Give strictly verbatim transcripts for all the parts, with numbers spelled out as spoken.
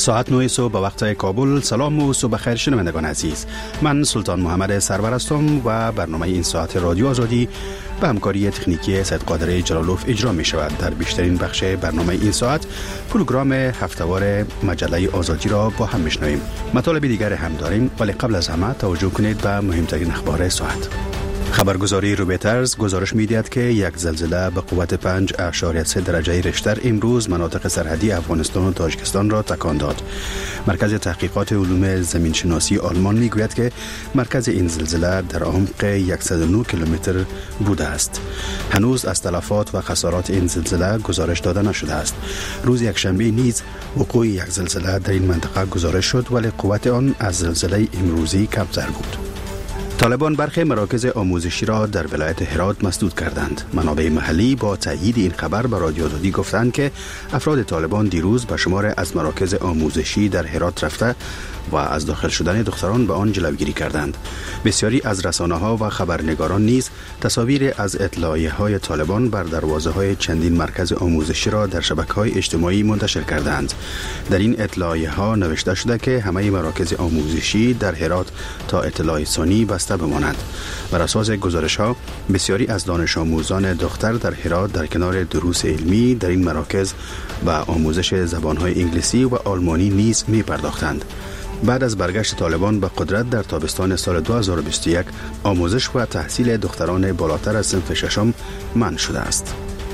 ساعت نه صبح به وقت کابل. سلام و صبح خیر شنوندگان عزیز. من سلطان محمد سرور هستم و برنامه این ساعت رادیو آزادی به همکاری تکنیکی سید قادر جلالوف اجرا می شود. در بیشترین بخش برنامه این ساعت پروگرام هفته‌وار مجله آزادی را با هم میشنویم. مطالب دیگر هم داریم، ولی قبل از همه توجه کنید به مهمترین اخبار ساعت. خبرگزاری رویترز گزارش می‌دهد که یک زلزله به قوت پنج اعشاریه سه درجه ریشتر امروز مناطق سرحدی افغانستان و تاجیکستان را تکان داد. مرکز تحقیقات علوم زمینشناسی آلمان میگوید که مرکز این زلزله در عمق صد و نه کیلومتر بوده است. هنوز از تلفات و خسارات این زلزله گزارش داده نشده است. روز یکشنبه نیز وقوع یک زلزله در این منطقه گزارش شد، ولی قوت آن از زلزله امروزی کمتر بود. طالبان برخی مراکز آموزشی را در ولایت هرات مسدود کردند. منابع محلی با تایید این خبر به رادیو آزادی گفتند که افراد طالبان دیروز به شمار از مراکز آموزشی در هرات رفته و از داخل شدن دختران به آن جلوگیری کردند. بسیاری از رسانه‌ها و خبرنگاران نیز تصاویر از اطلاعیه‌های طالبان بر دروازه‌های چندین مرکز آموزشی را در شبکه‌های اجتماعی منتشر کردند. در این اطلاعیه‌ها نوشته شده که همه مراکز آموزشی در هرات تا اطلاع ثانی بسته بمانند. بر اساس گزارش‌ها بسیاری از دانش آموزان دختر در هرات در کنار دروس علمی در این مراکز به آموزش زبان‌های انگلیسی و آلمانی نیز می‌پرداختند. بعد از برگشت طالبان به قدرت در تابستان سال دو هزار و بیست و یک آموزش و تحصیل دختران بالاتر از صنف ششم منع شده است.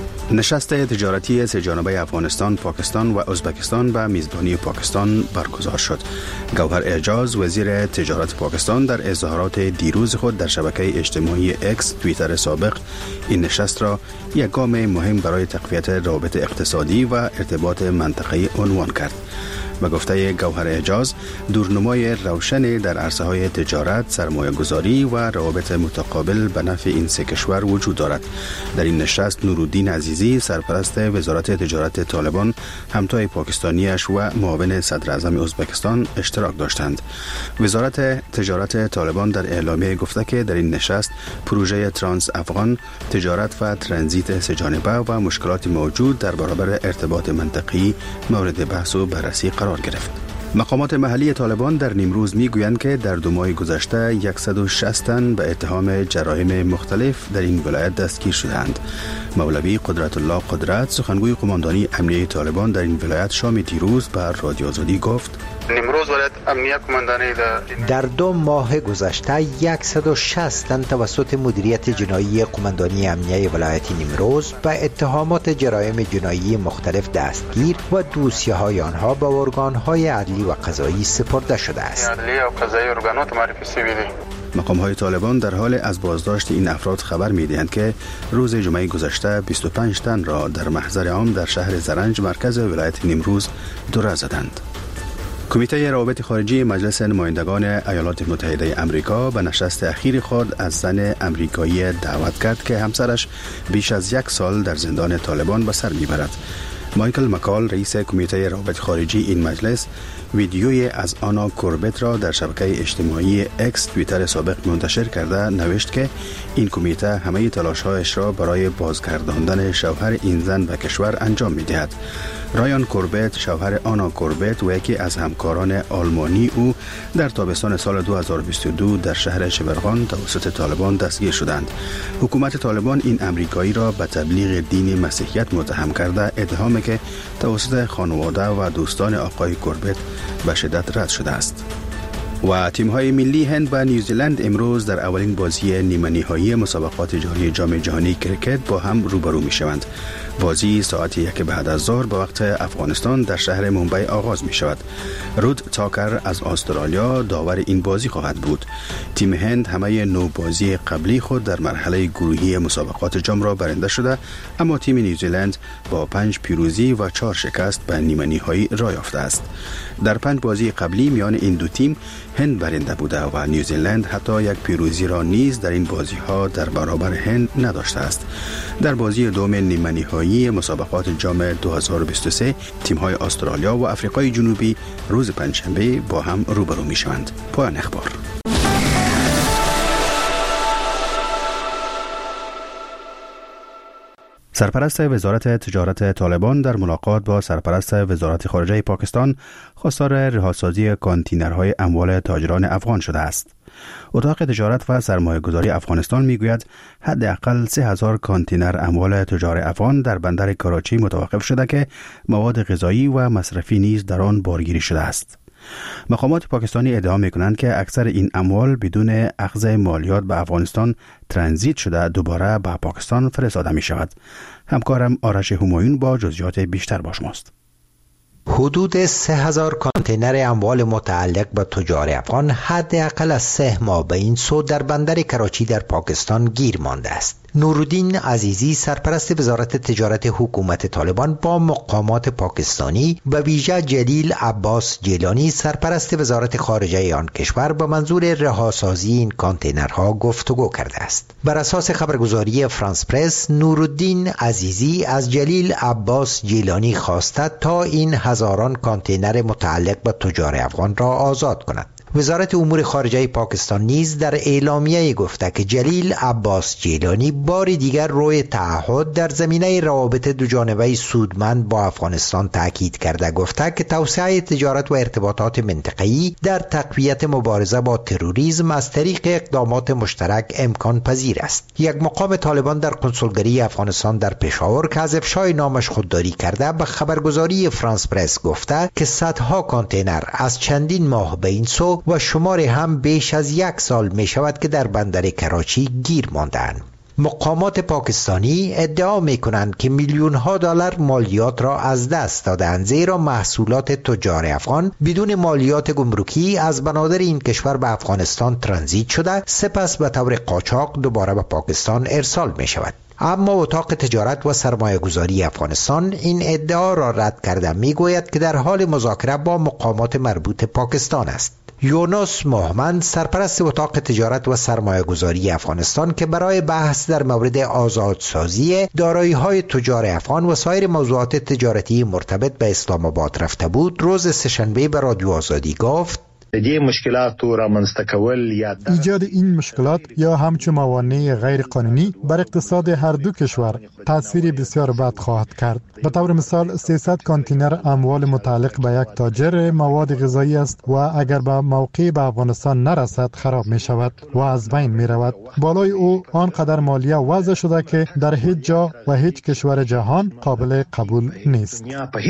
نشست تجارتی سه جانبه افغانستان، پاکستان و ازبکستان به میزبانی پاکستان برگزار شد. گوهر اعجاز وزیر تجارت پاکستان در اظهارات دیروز خود در شبکه اجتماعی اکس توییتر سابق این نشست را یک گام مهم برای تقویت روابط اقتصادی و ارتباط منطقه‌ای عنوان کرد. و گفته گوهر اعجاز دورنمای روشن در عرصه‌های تجارت، سرمایه‌گذاری و روابط متقابل به نفع این سه کشور وجود دارد. در این نشست نورالدین عزیزی سرپرست وزارت تجارت طالبان همتای پاکستانیش و معاون صدر اعظم ازبکستان اشتراک داشتند. وزارت تجارت طالبان در اعلامیه گفته که در این نشست پروژه ترانس افغان، تجارت و ترانزیت سه جانبه و مشکلات موجود در برابر ارتباط منطقی مورد بحث و بررسی قرار گرفت. مقامات محلی طالبان در نیمروز میگویند که در دو ماه گذشته صد و شصت تن به اتهام جرایم مختلف در این ولایت دستگیر شدند. مولوی قدرت الله قدرت سخنگوی قماندانی امنیه طالبان در این ولایت شام دیروز بر رادیو آزادی گفت: نیمروز ولایت امنیه قماندانی در دو ماه گذشته صد و شصت تن توسط مدیریت جنایی قماندانی امنیه ولایت نیمروز به اتهامات جرایم جنایی مختلف دستگیر و دوسیه‌های آنها به ارگان‌های عدلی و قضایی سپرده شده است. عدلی و قضایی ارگانات معرفی شده. مقام‌های طالبان در حال از بازداشت این افراد خبر می‌دهند که روز جمعه گذشته بیست و پنج تن را در محضر عام در شهر زرنج مرکز ولایت نیمروز دوره زدند. کمیته روابط خارجی مجلس نمایندگان ایالات متحده آمریکا به نشست اخیر خود از زن امریکایی دعوت کرد که همسرش بیش از یک سال در زندان طالبان به سر میبرد. مایکل مکال رئیس کمیته روابط خارجی این مجلس ویدیوی از آنا کوربت را در شبکه اجتماعی اکس توییتر سابق منتشر کرده نوشت که این کمیته همه تلاش‌هایش را برای بازگرداندن شوهر این زن به کشور انجام می‌دهد. رایان کوربت شوهر آنا کوربت و یکی از همکاران آلمانی او در تابستان سال دو هزار و بیست و دو در شهر شبرغان توسط طالبان دستگیر شدند. حکومت طالبان این امریکایی را به تبلیغ دین مسیحیت متهم کرده، اتهامی که توسط خانواده و دوستان آقای کوربت به شدت رد شده است. و تیم‌های ملی هند و نیوزیلند امروز در اولین بازی نیمه نهایی مسابقات جاری جام جهانی کرکت با هم روبرو می‌شوند. بازی ساعت یک بعد از ظهر به وقت افغانستان در شهر مومبای آغاز می‌شود. رود تاکر از استرالیا داور این بازی خواهد بود. تیم هند همه نو بازی قبلی خود در مرحله گروهی مسابقات جام را برنده شده، اما تیم نیوزیلند با پنج پیروزی و چهار شکست به نیمه نهایی راه یافته است. در پنج بازی قبلی میان این دو تیم هند برنده بوده و نیوزیلند حتی یک پیروزی را نیز در این بازی ها در برابر هند نداشته است. در بازی دوم نیمه نهایی مسابقات جام دو هزار و بیست و سه تیم های استرالیا و آفریقای جنوبی روز پنجشنبه با هم روبرو می شوند. پایان اخبار. سرپرست وزارت تجارت طالبان در ملاقات با سرپرست وزارت خارجه پاکستان خواستار رهاسازی کانتینرهای اموال تاجران افغان شده است. اتاق تجارت و سرمایه‌گذاری افغانستان میگوید حداقل سه هزار کانتینر اموال تجار افغان در بندر کراچی متوقف شده که مواد غذایی و مصرفی نیز در آن بارگیری شده است. مقامات پاکستانی ادعا می‌کنند که اکثر این اموال بدون اخذ مالیات به افغانستان ترانزیت شده دوباره به پاکستان فرستاده می شود. همکارم آرش همایون با جزئیات بیشتر با شماست. حدود سه هزار کانتینر اموال متعلق به تجار افغان حداقل از سه ماه به این سو در بندر کراچی در پاکستان گیر مانده است. نورالدین عزیزی سرپرست وزارت تجارت حکومت طالبان با مقامات پاکستانی به ویژه جلیل عباس جیلانی سرپرست وزارت خارجه آن کشور به منظور رهاسازی این کانتینرها گفتگو کرده است. بر اساس خبرگزاری فرانس پرس، نورالدین عزیزی از جلیل عباس جیلانی خواسته تا این هزاران کانتینر متعلق به تجار افغان را آزاد کند. وزارت امور خارجه پاکستان نیز در اعلامیه گفته که جلیل عباس جیلانی بار دیگر روی تعهد در زمینه روابط دوجانبه سودمند با افغانستان تاکید کرده گفته که توسعه تجارت و ارتباطات منطقه‌ای در تقویت مبارزه با تروریسم از طریق اقدامات مشترک امکان پذیر است. یک مقام طالبان در کنسولگری افغانستان در پشاور که از افشای نامش خودداری کرده به خبرگزاری فرانس پرس گفته که صدها کانتینر از چندین ماه به این سو و شمار هم بیش از یک سال می شود که در بندر کراچی گیر ماندند. مقامات پاکستانی ادعا می کنند که میلیون ها دلار مالیات را از دست دادند، زیرا محصولات تجار افغان بدون مالیات گمرکی از بنادر این کشور به افغانستان ترانزیت شده، سپس به طور قاچاق دوباره به پاکستان ارسال می شود. اما اتاق تجارت و سرمایه‌گذاری افغانستان این ادعا را رد کرده میگوید که در حال مذاکره با مقامات مربوط پاکستان است. یونس محمد سرپرست اتاق تجارت و سرمایه‌گذاری افغانستان که برای بحث در مورد آزادسازی دارایی‌های تجار افغان و سایر موضوعات تجارتی مرتبط به اسلام آباد رفته بود، روز سه‌شنبه به رادیو آزادی گفت ایجاد این مشکلات یا همچون موانع غیر قانونی بر اقتصاد هر دو کشور تأثیر بسیار بد خواهد کرد. به طور مثال سیصد کانتینر اموال متعلق به یک تاجر مواد غذایی است و اگر به موقع به افغانستان نرسد خراب می شود و از بین می رود. بالای او آنقدر مالیه وضع شده که در هیچ جا و هیچ کشور جهان قابل قبول نیست.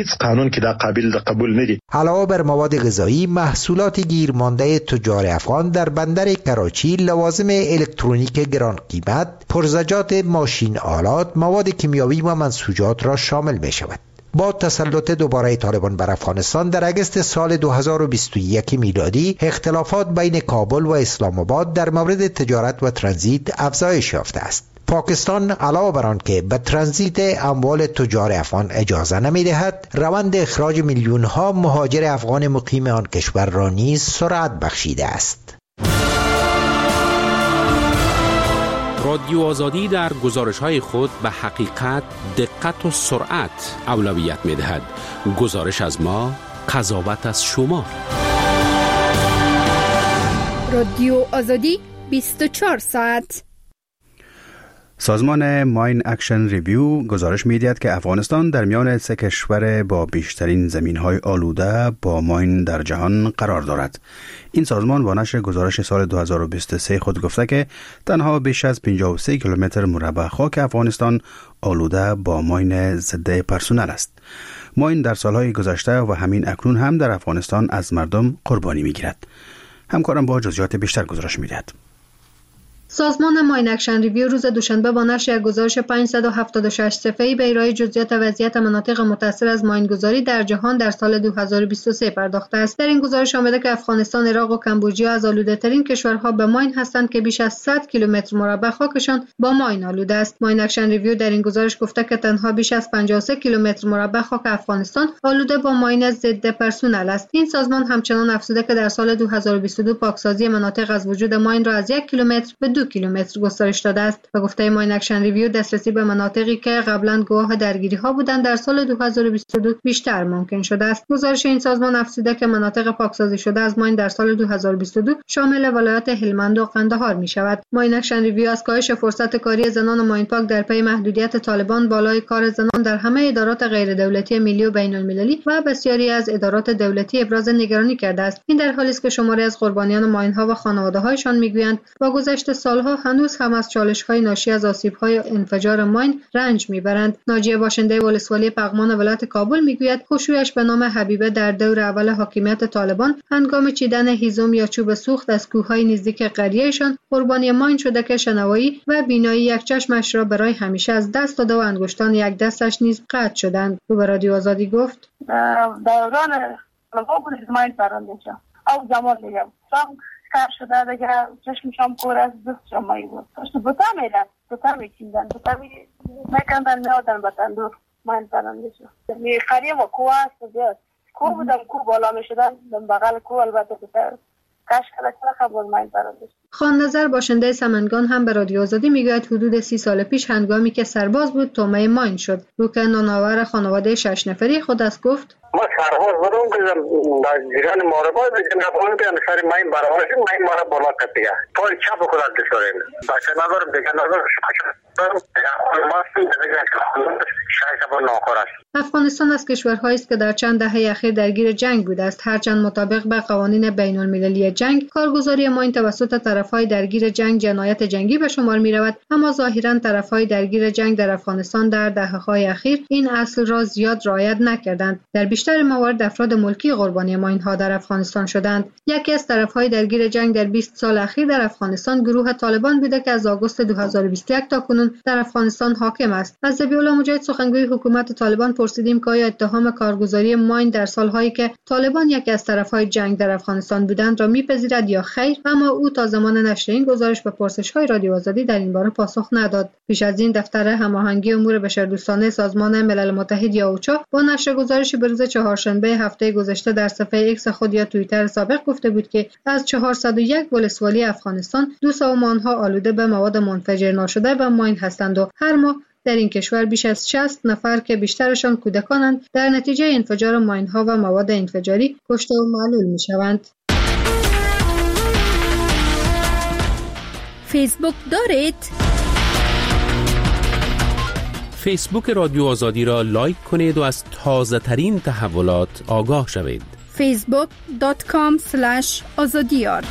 علاوه بر مواد غذایی، محصولات گیر مانده تجار افغان در بندر کراچی لوازم الکترونیک گران قیمت، پرزجات ماشین آلات، مواد کیمیاوی و منسوجات را شامل می شود. با تسلط دوباره طالبان بر افغانستان در اگست سال دو هزار و بیست و یک میلادی اختلافات بین کابل و اسلام آباد در مورد تجارت و ترانزیت افزایش یافته است. پاکستان علاوه بر آن که به ترانزیت اموال تجار افغان اجازه نمی‌دهد، روند اخراج میلیون ها مهاجر افغان مقیم آن کشور را نیز سرعت بخشیده است. رادیو آزادی در گزارش‌های خود به حقیقت، دقت و سرعت اولویت می‌دهد. گزارش از ما، قضاوت از شما. رادیو آزادی بیست و چهار ساعت. سازمان ماین اکشن ریویو گزارش می‌دهد که افغانستان در میان سه کشور با بیشترین زمین‌های آلوده با ماین در جهان قرار دارد. این سازمان با نشر گزارش سال دو هزار و بیست و سه خود گفته که تنها بیش از پنجاه و سه کیلومتر مربع خاک افغانستان آلوده با ماین ضد پرسونل است. ماین در سالهای گذشته و همین اکنون هم در افغانستان از مردم قربانی می‌گیرد. همکارم با جزئیات بیشتر گزارش می‌دهد. سازمان ماین اکشن ریویو روز دوشنبه با نشر یک گزارش پانصد و هفتاد و شش صفحه‌ای به ارائه جزئیات وضعیت مناطق متأثر از ماینگذاری در جهان در سال دو هزار و بیست و سه پرداخته است. در این گزارش آمده که افغانستان، عراق و کمبوجیا از آلوده‌ترین کشورها به ماین هستند که بیش از صد کیلومتر مربع خاکشان با ماین آلوده است. ماین اکشن ریویو در این گزارش گفته که تنها بیش از پنجاه و سه کیلومتر مربع خاک افغانستان آلوده با ماین ضد پرسونل است. این سازمان همچنان افزوده که در سال دو هزار و بیست و دو پاکسازی مناطق از وجود ماین را از یک کیلومتر به دو دو کیلومتر گسترش داده است. به گفته ماین اکشن ریویو دسترسی به مناطقی که قبلا گواه درگیری‌ها بودند در سال دو هزار و بیست و دو بیشتر ممکن شده است. گزارش این سازمان افزوده که مناطق پاکسازی شده از ماین در سال دو هزار و بیست و دو شامل ولایات هلمند و قندهار می‌شود. ماین اکشن ریویو از کاهش فرصت کاری زنان و ماین پاک در پی محدودیت طالبان، بالای کار زنان در همه ادارات غیر دولتی ملی و بین المللی و بسیاری از ادارات دولتی ابراز نگرانی کرده است. این در حالی است که شماری از قربانیان ماین‌ها و خانواده‌هایشان می‌گویند با گذشت سالها هنوز هم از چالش‌های ناشی از آسیب‌های انفجار ماین رنج می‌برند. ناجیه باشنده ولسوالی پغمان ولایت کابل می‌گوید خشوعش به نام حبیبه در دور اول حاکمیت طالبان هنگام چیدن هیزم یا چوب سوخت از کوههای نزدیک قریه‌شان قربانی ماین شده که شنوایی و بینایی یک چشمش را برای همیشه از دست داده و انگشتان یک دستش نیز قطع شدند. او به رادیو آزادی گفت دوران لوا بود ماین پرنده شد او زمان دیگه سام کار شده دیگه چشمشم کور از دستشم مایی بود تو بتا میرن بتا میچیندن بتا میکندن میادن بطن دور ماین پرنده شد می خریم و کوه هست بیاد کوه بودم کوه بالا میشدن بغل کوه البته بتا کاش کلا چرا خبر ماین پرنده شد. خان نظر باشنده سمنگان هم به رادیو آزادی میگوید حدود سی سال پیش هنگامی که سرباز بود تومه ماین شد. روکن ناناور خانواده شش نفری خود از گفت ما سرباز بودم که در جیران مارباز دیگه نبودم که انساری ماین برابرشیم ماین مارا بالا کتیگه پای چپ خودت دشوریم باشه ندارم دیگه ندارم افغانستان از کشورهایی است که در چند دهه اخیر درگیر جنگ بوده است. هرچند مطابق به قوانین بین المللی جنگ کارگزاری ماین توسط طرفهای درگیر جنگ جنایت جنگی به شمار می رود، اما ظاهرا طرفهای درگیر جنگ در افغانستان در دهه‌های اخیر این اصل را زیاد رعایت نکردند. در بیشتر موارد افراد ملکی قربانی ماین‌ها در افغانستان شدند. یکی از طرفهای درگیر جنگ در بیست سال اخیر در افغانستان گروه طالبان بوده که از آگوست دو هزار و بیست و یک تا کنون در افغانستان حاکم است. از ذبیح‌الله مجاهد سخنگوی حکومت طالبان پرسیدیم که آیا اتهام کارگزاری ماین در سالهایی که طالبان یکی از طرفهای جنگ در افغانستان بودند را میپذیرد یا خیر، اما او تا زمان نشر این گزارش به پرسش‌های رادیو آزادی در این باره پاسخ نداد. پیش از این دفتر هماهنگی امور بشردوستانه سازمان ملل متحد یا اوچا با نشر گزارشی به روز چهارشنبه هفته گذشته در صفحه ایکس خود یا توییتر سابق گفته بود که از چهارصد و یک ولسوالی افغانستان دو سوم آنها آلوده به مواد منفجر ناشده و ماین هستند و هر ماه در این کشور بیش از شصت نفر که بیشترشان کودکانند در نتیجه انفجار ماین‌ها و مواد انفجاری کشته و معلول می‌شوند. فیسبوک دارید؟ فیسبوک رادیو آزادی را لایک کنید و از تازه ترین تحولات آگاه شوید. فیسبوک دات کام اسلش آزادیار.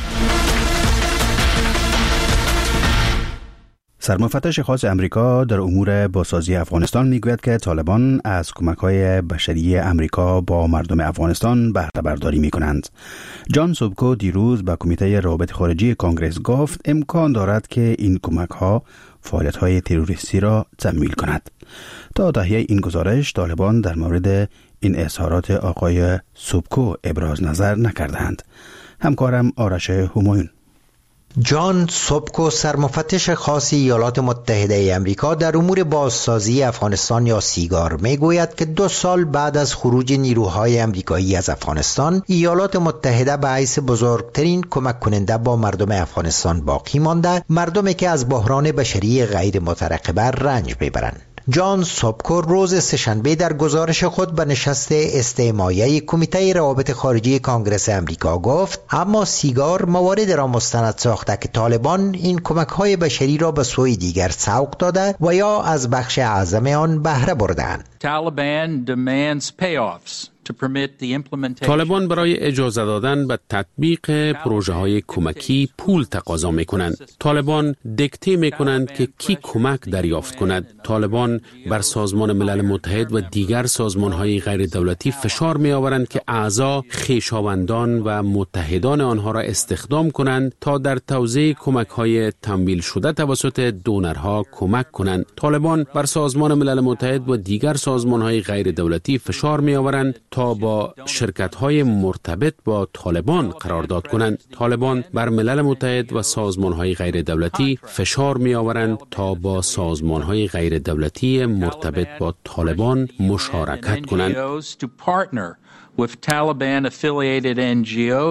سرمفتش خاص امریکا در امور بازسازی افغانستان میگوید که طالبان از کمک‌های بشری امریکا با مردم افغانستان بهره برداری می‌کنند. جان سوبکو دیروز به کمیته روابط خارجی کانگرس گفت امکان دارد که این کمک‌ها فعالیت‌های تروریستی را تمویل کند. تا تهیه این گزارش طالبان در مورد این اظهارات آقای سوبکو ابراز نظر نکردند. همکارم آرش همایون. جان سوبکو سرمفتش خاص ایالات متحده ای امریکا در امور بازسازی افغانستان یا سیگار میگوید که دو سال بعد از خروج نیروهای امریکایی از افغانستان، ایالات متحده به حیث بزرگترین کمک کننده با مردم افغانستان باقی مانده، مردمی که از بحران بشری غیر مترقبه رنج میبرند. جان سوبکو روز سه‌شنبه در گزارش خود به نشست استماعیه کمیته روابط خارجی کانگرس امریکا گفت اما سیگار موارد را مستند ساخته که طالبان این کمک‌های بشری را به سوی دیگر سوق داده و یا از بخش اعظم آن بهره بردند. Taliban demands payoffs. طالبان برای اجازه دادن به تطبیق پروژه های کمکی پول تقاضا می کنند. طالبان دکته می کنند که کی کمک دریافت کند. طالبان بر سازمان ملل متحد و دیگر سازمان های غیر دولتی فشار می آورند که اعضا خویشاوندان و متحدان آنها را استخدام کنند تا در توزیع کمک های تمویل شده توسط دونرها کمک کنند. طالبان بر سازمان ملل متحد و دیگر سازمان های غیر دولتی فشار می آورند تا با شرکت‌های مرتبط با طالبان قرارداد کنند. طالبان بر ملل متحد و سازمان‌های غیر دولتی فشار می‌آورند تا با سازمان‌های غیر دولتی مرتبط با طالبان مشارکت کنند. with Taliban affiliated N G Os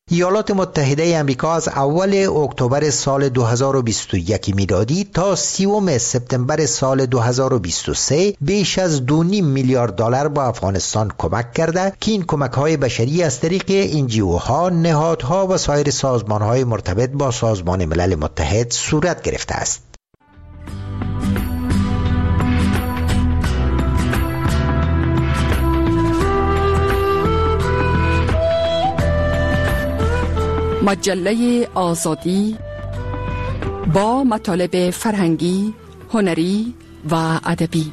ایالات متحده آمریکا از اول اکتبر سال دو هزار و بیست و یک میلادی تا سیوم سپتامبر سال دو هزار و بیست و سه بیش از دو و نیم میلیارد دلار با افغانستان کمک کرده که این کمک‌های بشری از طریق انجیوها، نهادها و سایر سازمان‌های مرتبط با سازمان ملل متحد صورت گرفته است. مجله آزادی با مطالب فرهنگی، هنری و ادبی.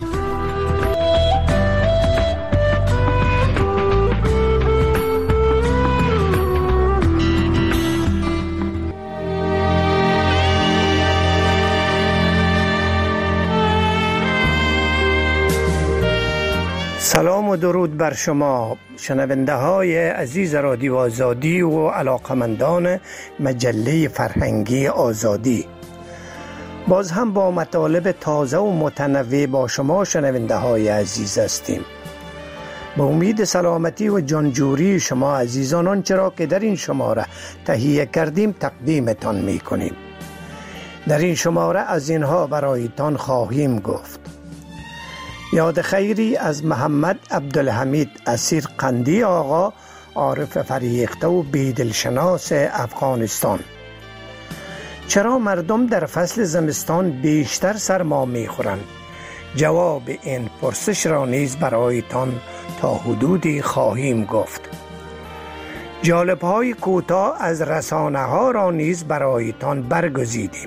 سلام و درود بر شما شنونده های عزیز رادیو آزادی و علاقمندان مجله فرهنگی آزادی. باز هم با مطالب تازه و متنوع با شما شنونده های عزیز هستیم. با امید سلامتی و جانجوری شما عزیزان آنچه را که در این شماره تهیه کردیم تقدیمتان می کنیم. در این شماره از اینها برایتان خواهیم گفت: یاد خیری از محمد عبدالحمید اسیر قندی آقا، عارف فریخته و بیدلشناس افغانستان. چرا مردم در فصل زمستان بیشتر سرما میخورند؟ جواب این پرسش را نیز برایتان تا حدودی خواهیم گفت. جالب‌های کوتاه از رسانه ها را نیز برایتان برگزیدیم.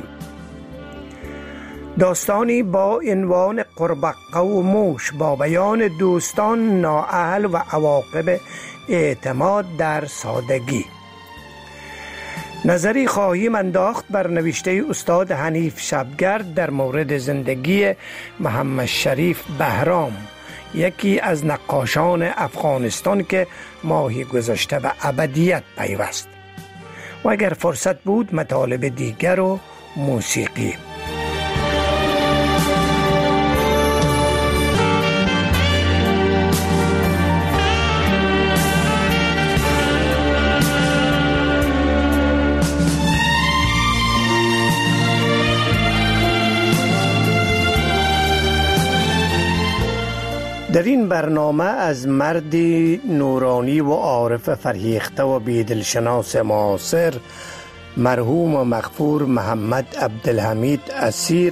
داستانی با عنوان قربقه و موش با بیان دوستان نااهل و عواقب اعتماد در سادگی. نظری خواهیم انداخت بر نوشته استاد حنیف شبگرد در مورد زندگی محمد شریف بهرام، یکی از نقاشان افغانستان که ماهی گذشته به ابدیت پیوست. و اگر فرصت بود مطالب دیگر و موسیقی. در این برنامه از مردی نورانی و عارف فرهیخته و بیدلشناس معاصر مرحوم و مغفور محمد عبدالحمید اسیر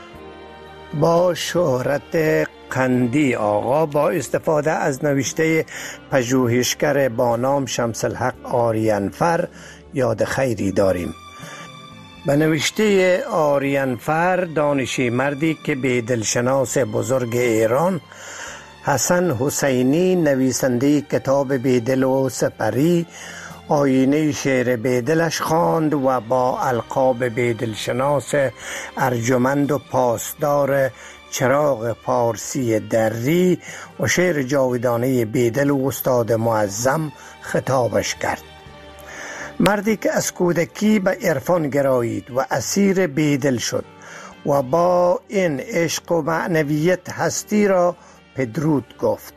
با شهرت قندی آقا با استفاده از نوشته پژوهشگر با نام شمس الحق آریانفر یاد خیری داریم. به نوشته آریانفر، دانشی مردی که بیدلشناس بزرگ ایران حسن حسینی نویسنده کتاب بیدل و سپری آینه شعر بیدلش خواند و با القاب بیدلشناس ارجمند و پاسدار چراغ پارسی دری و شعر جاودانه بیدل و استاد معظم خطابش کرد. مردی که از کودکی به عرفان گرایید و اسیر بیدل شد و با این عشق و معنویت هستی را پدرود گفت.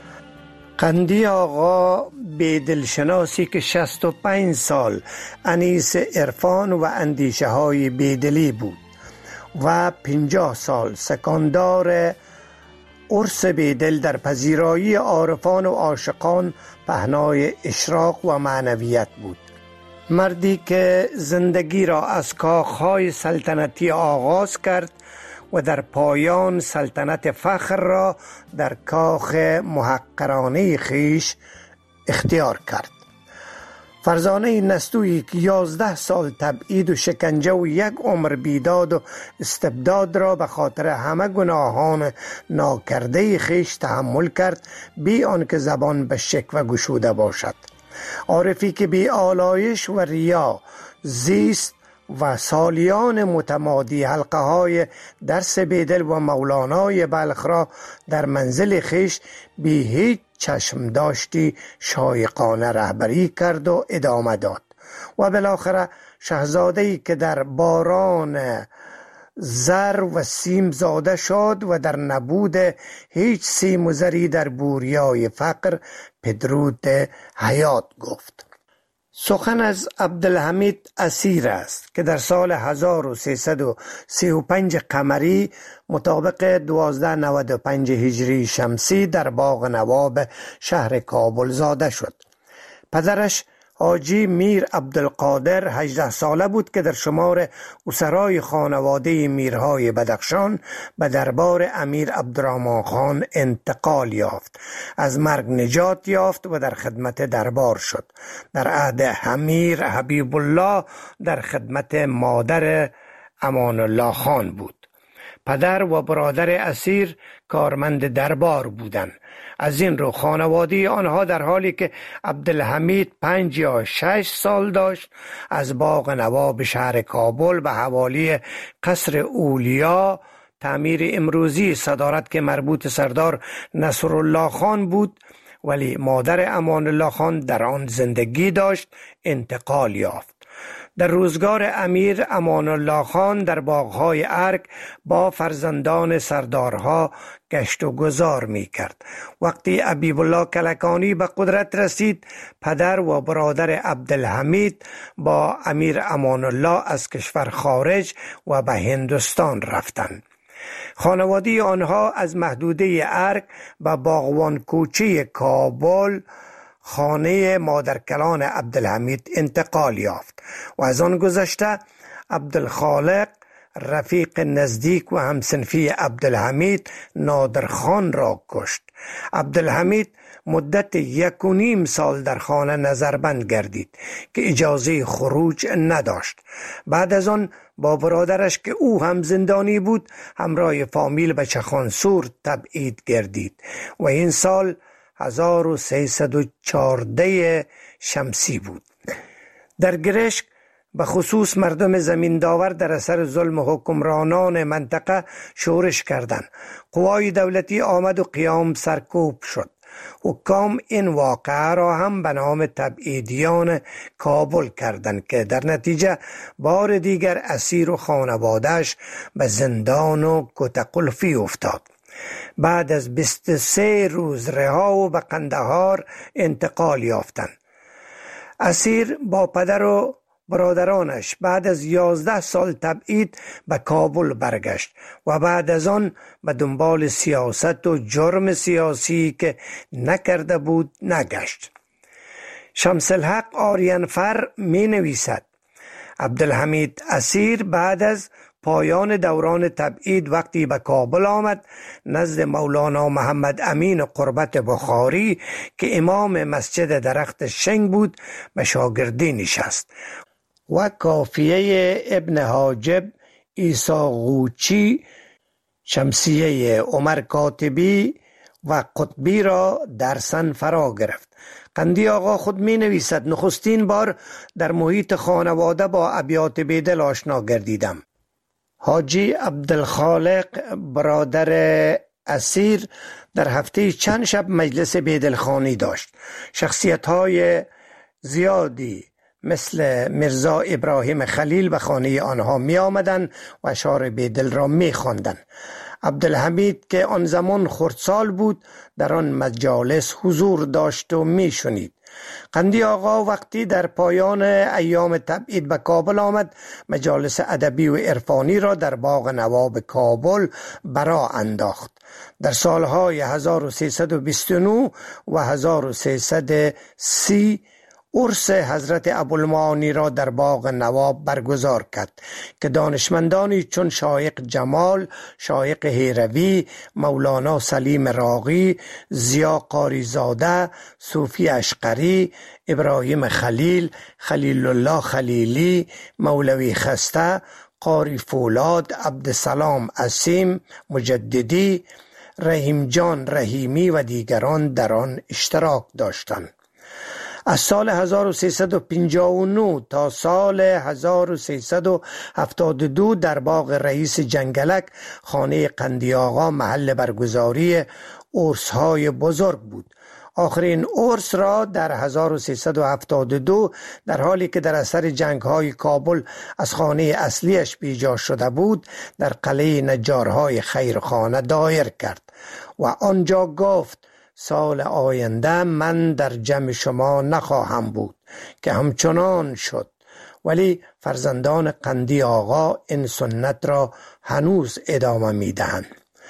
قندی آقا بیدلشناسی که شصت و پنج سال انیس عرفان و اندیشه های بیدلی بود و پنجاه سال سکاندار عرس بیدل در پذیرایی عارفان و عاشقان پهنای اشراق و معنویت بود. مردی که زندگی را از کاخهای سلطنتی آغاز کرد و در پایان سلطنت فخر را در کاخ محقرانه خیش اختیار کرد. فرزانه نستویی که یازده سال تبعید و شکنجه و یک عمر بیداد و استبداد را به خاطر همه گناهان ناکرده خیش تحمل کرد بی آنکه زبان به شکوه گشوده باشد. عارفی که بی آلایش و ریا زیست و سالیان متمادی حلقه های درس بیدل و مولانای بلخ را در منزل خیش بی هیچ چشم داشتی شایقانه رهبری کرد و ادامه داد و بالاخره شاهزاده‌ای که در باران زر و سیم زاده شد و در نبود هیچ سیم و زری در بوریای فقر پدرود حیات گفت. سخن از عبدالحمید اسیر است که در سال هزار و سیصد و سی و پنج قمری مطابق دوازده نود و پنج هجری شمسی در باغ نواب شهر کابل زاده شد. پدرش حاجی میر عبدالقادر هجده ساله بود که در شمار اسرای خانواده میرهای بدخشان به دربار امیر عبدالرحمن خان انتقال یافت. از مرگ نجات یافت و در خدمت دربار شد. در عهد امیر حبیب الله در خدمت مادر امان الله خان بود. پدر و برادر اسیر کارمند دربار بودند. از این رو خانواده آنها در حالی که عبدالحمید پنج یا شش سال داشت از باغ نواب شهر کابل به حوالی قصر اولیا تعمیر امروزی صدارت که مربوط سردار نصرالله خان بود، ولی مادر امان الله خان در آن زندگی داشت، انتقال یافت. در روزگار امیر امان الله خان در باغهای ارگ با فرزندان سردارها گشت و گذار می کرد. وقتی حبیب الله کلکانی به قدرت رسید، پدر و برادر عبدالحمید با امیر امان الله از کشور خارج و به هندوستان رفتند. خانواده آنها از محدوده ارگ به باغوان کوچه کابل خانه مادرکلان عبدالحمید انتقال یافت و از آن گذشته عبدالخالق رفیق نزدیک و همسنفی عبدالحمید نادرخان را کشت. عبدالحمید مدت یک و نیم سال در خانه نظربند گردید که اجازه خروج نداشت. بعد از آن با برادرش که او هم زندانی بود همراه فامیل به چخانسور تبعید گردید و این سال هزار و سیصد و چهارده شمسی بود. در گرشک به خصوص مردم زمین داور در اثر ظلم حکمرانان منطقه شورش کردند. قوای دولتی آمد و قیام سرکوب شد. حکام این واقعه را هم به نام تبعیدیان کابل کردند که در نتیجه بار دیگر اسیر و خانواده‌اش به زندان و کتقلفی افتاد. بعد از بیست و سه روز رها و به قندهار انتقال یافتند. اسیر با پدر و برادرانش بعد از یازده سال تبعید به کابل برگشت و بعد از آن به دنبال سیاست و جرم سیاسی که نکرده بود نگشت. شمس الحق آریانفر می نویسد عبدالحمید اسیر بعد از پایان دوران تبعید وقتی به کابل آمد نزد مولانا محمد امین قربت بخاری که امام مسجد درخت شنگ بود به شاگردی نشست و کافیه ابن حاجب، عیسی غوچی، شمسیه عمر کاتبی و قطبی را درسن فرا گرفت. قندی آقا خود می نویسد نخستین بار در محیط خانواده با ابیات بیدل آشنا گردیدم. حاجی عبدالخالق برادر اسیر در هفته چند شب مجلس بیدلخانی داشت. شخصیت های زیادی مثل مرزا ابراهیم خلیل به خانه آنها می آمدن و اشعار بیدل را می خواندند. عبدالحمید که آن زمان خردسال بود در آن مجالس حضور داشت و می شنید. قندی آقا وقتی در پایان ایام تبعید به کابل آمد مجالس ادبی و عرفانی را در باغ نواب کابل برا انداخت. در سالهای هزار و سیصد و بیست و نه و هزار و سیصد و سی عرس حضرت ابوالمعانی را در باغ نواب برگزار کرد که دانشمندانی چون شایق جمال، شایق هیروی، مولانا سلیم راغی، ضیا قاریزاده، صوفی اشقری، ابراهیم خلیل، خلیل الله خلیلی، مولوی خسته، قاری فولاد، عبدالسلام عصیم مجددی، رحیم جان رحیمی و دیگران در آن اشتراک داشتند. از سال هزار و سیصد و پنجاه و نه تا سال هزار و سیصد و هفتاد و دو در باغ رئیس جنگلک خانه قندی آقا محل برگزاری عرس‌های بزرگ بود. آخرین عرس را در هزار و سیصد و هفتاد و دو در حالی که در اثر جنگ‌های کابل از خانه اصلیش بیجا شده بود در قلعه نجارهای خیرخانه دایر کرد و آنجا گفت سال آینده من در جمع شما نخواهم بود که همچنان شد، ولی فرزندان قندی آقا این سنت را هنوز ادامه می دهند.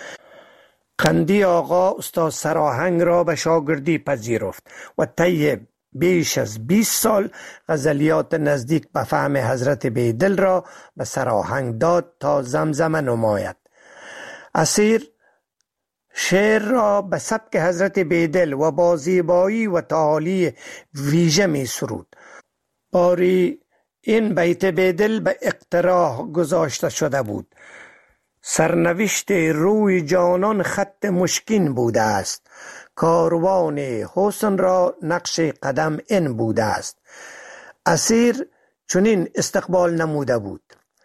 قندی آقا استاد سراهنگ را به شاگردی پذیرفت و طی بیش از بیست سال غزلیات نزدیک به فهم حضرت بیدل را به سراهنگ داد تا زمزمه نماید. اسیر شعر را به سبک حضرت بیدل و با زیبایی و تعالی ویژه می سرود. باری این بیت بیدل به اقتراح گذاشته شده بود: سرنوشت روی جانان خط مشکین بوده است، کاروان حسن را نقش قدم این بوده است. اسیر چنین استقبال نموده بود: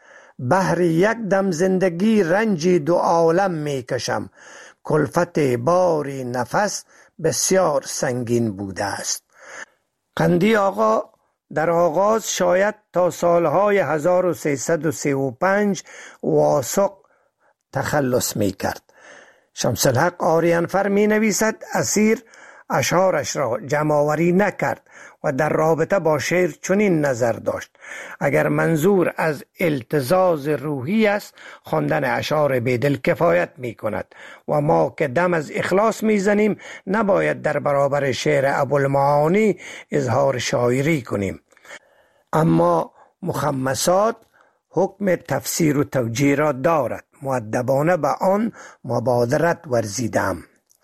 بهر یک دم زندگی رنجی دو عالم می کشم، کلفت باری نفس بسیار سنگین بوده است. قندی آقا در آغاز شاید تا سالهای هزار و سیصد و سی و پنج واسق تخلص می کرد. شمس الحق آریانفر می نویسد اسیر اشعارش را جمع‌آوری نکرد و در رابطه با شعر چنین نظر داشت: اگر منظور از التزاز روحی است، خواندن اشعار بیدل کفایت می کند و ما که دم از اخلاص می زنیم نباید در برابر شعر ابوالمعانی اظهار شاعری کنیم. اما مخمسات حکم تفسیر و توجیه را دارد، مؤدبانه به آن مبادرت ورزیدم.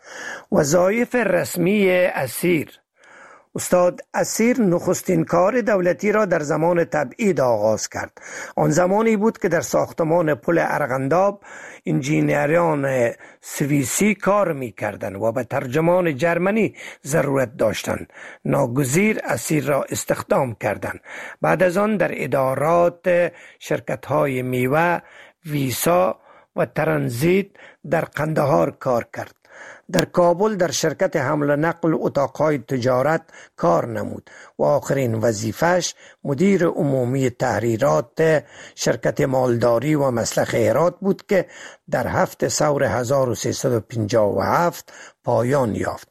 وظایف رسمی اسیر: استاد اسیر نخستین کار دولتی را در زمان تبعید آغاز کرد. آن زمانی بود که در ساختمان پل ارغنداب انجینیران سوئیسی کار می کردند و به ترجمان جرمنی ضرورت داشتند. ناگزیر اسیر را استخدام کردند. بعد از آن در ادارات شرکت‌های میوه، ویسا و ترانزیت در قندهار کار کرد. در کابل در شرکت حمل و نقل اتاقهای تجارت کار نمود و آخرین وظیفش مدیر عمومی تحریرات شرکت مالداری و مسلخ هرات بود که در هفت سور هزار و سیصد و پنجاه و هفت پایان یافت.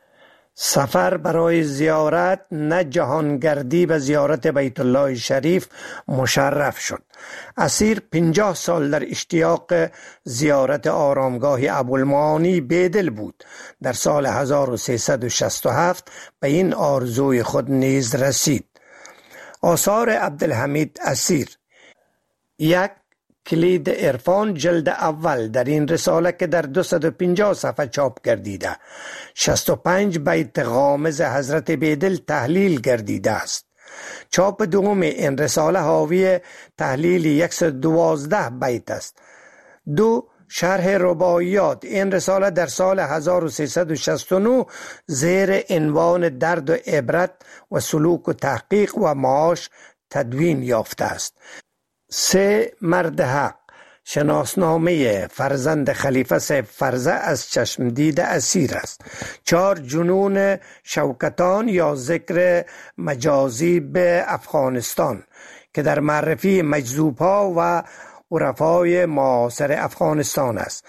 سفر برای زیارت نه جهانگردی به زیارت بیت الله شریف مشرف شد. اسیر پنجاه سال در اشتیاق زیارت آرامگاه ابوالمعانی بیدل بود. در سال هزار و سیصد و شصت و هفت به این آرزوی خود نیز رسید. آثار عبدالحمید اسیر: یک کلید عرفان جلد اول. در این رساله که در دویست و پنجاه صفحه چاپ گردیده، شصت و پنج بیت غامض حضرت بیدل تحلیل گردیده است. چاپ دوم این رساله حاوی تحلیل صد و دوازده بیت است. دو شرح رباعیات. این رساله در سال هزار و سیصد و شصت و نه زیر عنوان درد و عبرت و سلوک و تحقیق و معاش تدوین یافته است. سه مرد حق. شناسنامه فرزند خلیفه صاحب فرزه از چشمدید اسیر است. چهار جنون شوکتان یا ذکر مجازی به افغانستان که در معرفی مجذوب‌ها و عرفای معاصر افغانستان است.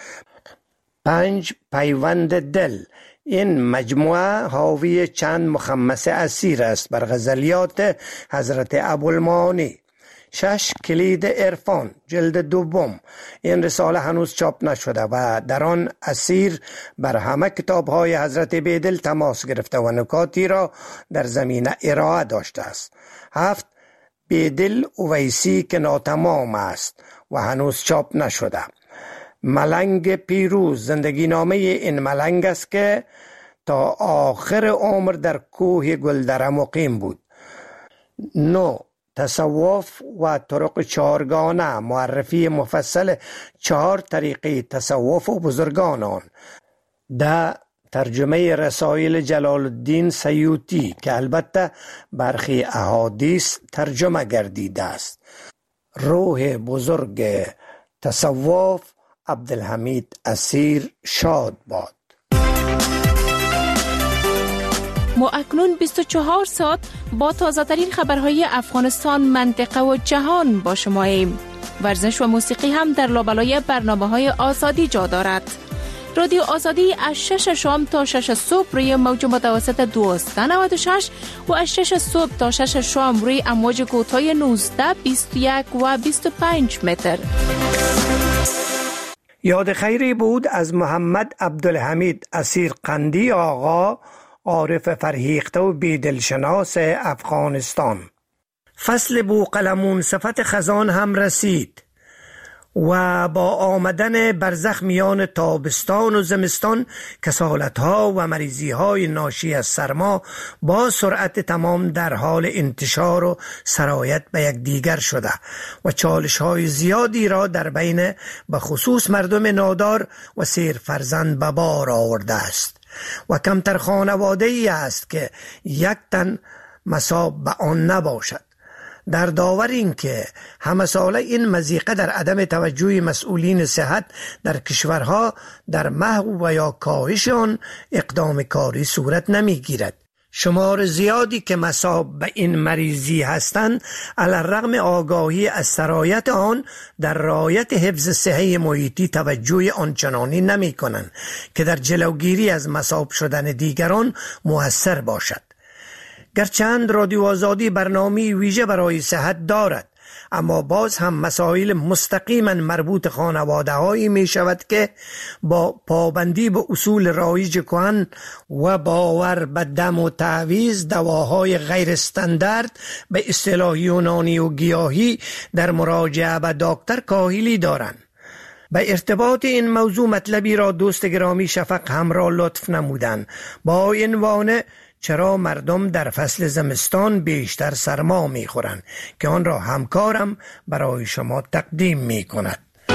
پنج پیوند دل. این مجموعه حاوی چند مخمسه اسیر است بر غزلیات حضرت ابوالمعانی. شش کلید عرفان جلد دوم. این رساله هنوز چاپ نشده و در آن اسیر بر همه کتاب‌های حضرت بیدل تماس گرفته و نکاتی را در زمینه ارائه داشته است. هفت بیدل اویسی که ناتمام است و هنوز چاپ نشده. ملنگ پیروز. زندگی نامه این ملنگ است که تا آخر عمر در کوه گلدره مقیم بود. نو تصوف و طرق چهارگانه. معرفی مفصل چهار طریقه تصوف و بزرگان آن. ده ترجمه رسائل جلال الدین سیوطی که البته برخی احادیث ترجمه گردیده است. روح بزرگ تصوف عبدالحمید اسیر شاد باد. ما اکنون بیست و چهار ساعت با تازه ترین خبرهای افغانستان، منطقه و جهان با شما ایم. ورزش و موسیقی هم در لابلای برنامه های آزادی جا دارد. رادیو آزادی از شش شام تا شش صبح روی موج متوسط دویست و نود و شش و از شش صبح تا شش شام روی امواج کوتاه نوزده، بیست و یک و بیست و پنج متر. یاد خیری بود از محمد عبدالحمید اسیر قندی آقا، عارف فرهیخته و بیدلشناس افغانستان. فصل بوقلمون صفت خزان هم رسید و با آمدن برزخ میان تابستان و زمستان کسالت‌ها و مریضی‌های ناشی از سرما با سرعت تمام در حال انتشار و سرایت به یک دیگر شده و چالش‌های زیادی را در بین به خصوص مردم نادار و سیر فرزند به بار آورده است و کمتر خانواده‌ای است که یک تن مصاب به آن نباشد. در داور این که همه ساله این مضیقه در عدم توجه مسئولین صحت در کشورها در محو و یا کاهش آن اقدام کاری صورت نمی گیرد. شمار زیادی که مصاب به این مریضی هستند علی الرغم آگاهی از سرایت آن در رعایت حفظ صحه محیطی توجه آنچنانی نمی کنند که در جلوگیری از مصاب شدن دیگران مؤثر باشد. گرچند رادیو آزادی برنامه ویژه برای صحت دارد، اما باز هم مسائل مستقیما مربوط خانواده هایی می شود که با پابندی به اصول رایج کهن و باور به دم و تعویض دواهای غیر استاندارد به اصطلاح یونانی و گیاهی در مراجعه به دکتر کاهلی دارند. به ارتباط این موضوع مطلبی را دوست گرامی شفق همراه لطف نمودند با عنوان چرا مردم در فصل زمستان بیشتر سرما میخورند که آن را همکارم برای شما تقدیم میکند.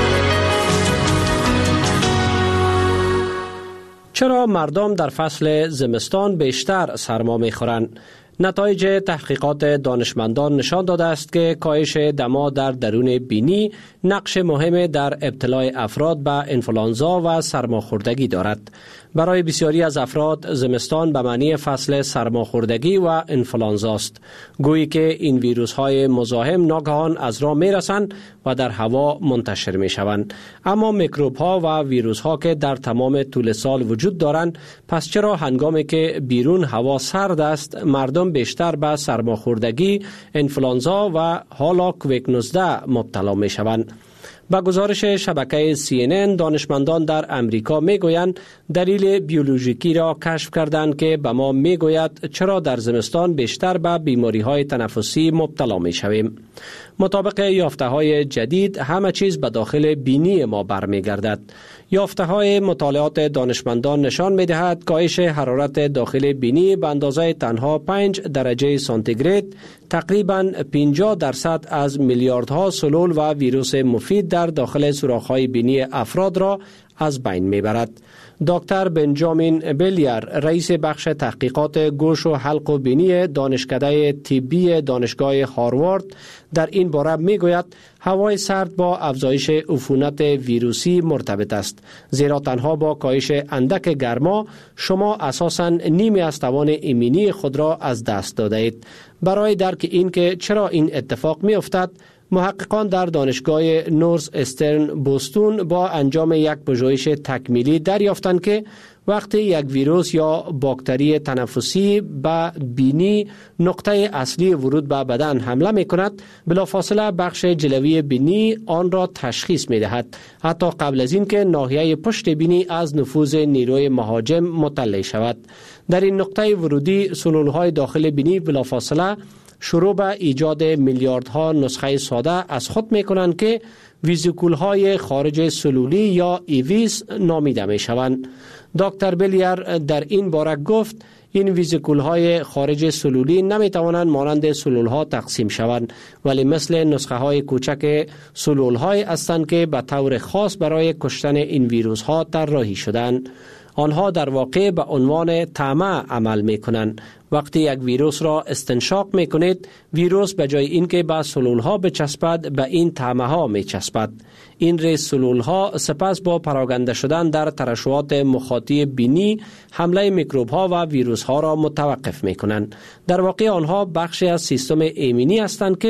چرا مردم در فصل زمستان بیشتر سرما میخورند؟ نتایج تحقیقات دانشمندان نشان داده است که کاهش دما در درون بینی نقش مهم در ابتلای افراد به انفلانزا و سرماخوردگی دارد. برای بسیاری از افراد زمستان به معنی فصل سرماخوردگی و انفلانزا است، گویی که این ویروس های مزاحم ناگهان از راه می رسند و در هوا منتشر می شوند. اما میکروب ها و ویروس ها که در تمام طول سال وجود دارند، پس چرا هنگامی که بیرون هوا سرد است مردم بیشتر به سرماخوردگی، انفلانزا و حالا کووید نوزده مبتلا می شوند؟ با گزارش شبکه سی ان ان دانشمندان در امریکا میگویند دلیل بیولوژیکی را کشف کردند که به ما میگوید چرا در زمستان بیشتر به بیماری های تنفسی مبتلا می شویم. مطابق یافته های جدید همه چیز به داخل بینی ما برمیگردد. یافته های مطالعات دانشمندان نشان می دهد کاهش حرارت داخل بینی به اندازه تنها پنج درجه سانتیگراد تقریباً پنجاه درصد از میلیاردها سلول و ویروس مفید در داخل سوراخ‌های بینی افراد را از بین میبرد. دکتر بنجامین بلیر، رئیس بخش تحقیقات گوش و حلق و بینی دانشکده طبی دانشگاه هاروارد، در این باره میگوید هوای سرد با افزایش عفونت ویروسی مرتبط است، زیرا تنها با کاهش اندک گرما شما اساساً نیمی از توان ایمنی خود را از دست داده اید. برای درک این که چرا این اتفاق می افتد، محققان در دانشگاه نورث استرن بوستون با انجام یک پژوهش تکمیلی دریافتند که وقتی یک ویروس یا باکتری تنفسی به بینی نقطه اصلی ورود به بدن حمله می کند، بلافاصله بخش جلوی بینی آن را تشخیص می دهد، حتی قبل از این که ناحیه پشت بینی از نفوذ نیروی مهاجم مطلع شود. در این نقطه ورودی سلولهای داخل بینی بلافاصله شروع به ایجاد میلیاردها نسخه ساده از خود می کنند که ویزیکولهای خارج سلولی یا ایویس نامیده می شوند. دکتر بلیر در این باره گفت این ویزیکولهای خارج سلولی نمی توانند مانند سلولها تقسیم شوند، ولی مثل نسخه های کوچک سلولهای هستند که به طور خاص برای کشتن این ویروس ها طراحی شدند. آنها در واقع به عنوان طعمه عمل می کنند. وقتی یک ویروس را استنشاق می کنید، ویروس به جای اینکه به سلول ها بچسبد به این طعمه ها می چسبد. این ریز سلول ها سپس با پراکنده شدن در ترشحات مخاطی بینی حمله میکروب ها و ویروس ها را متوقف می کنند. در واقع آنها بخشی از سیستم ایمنی هستند که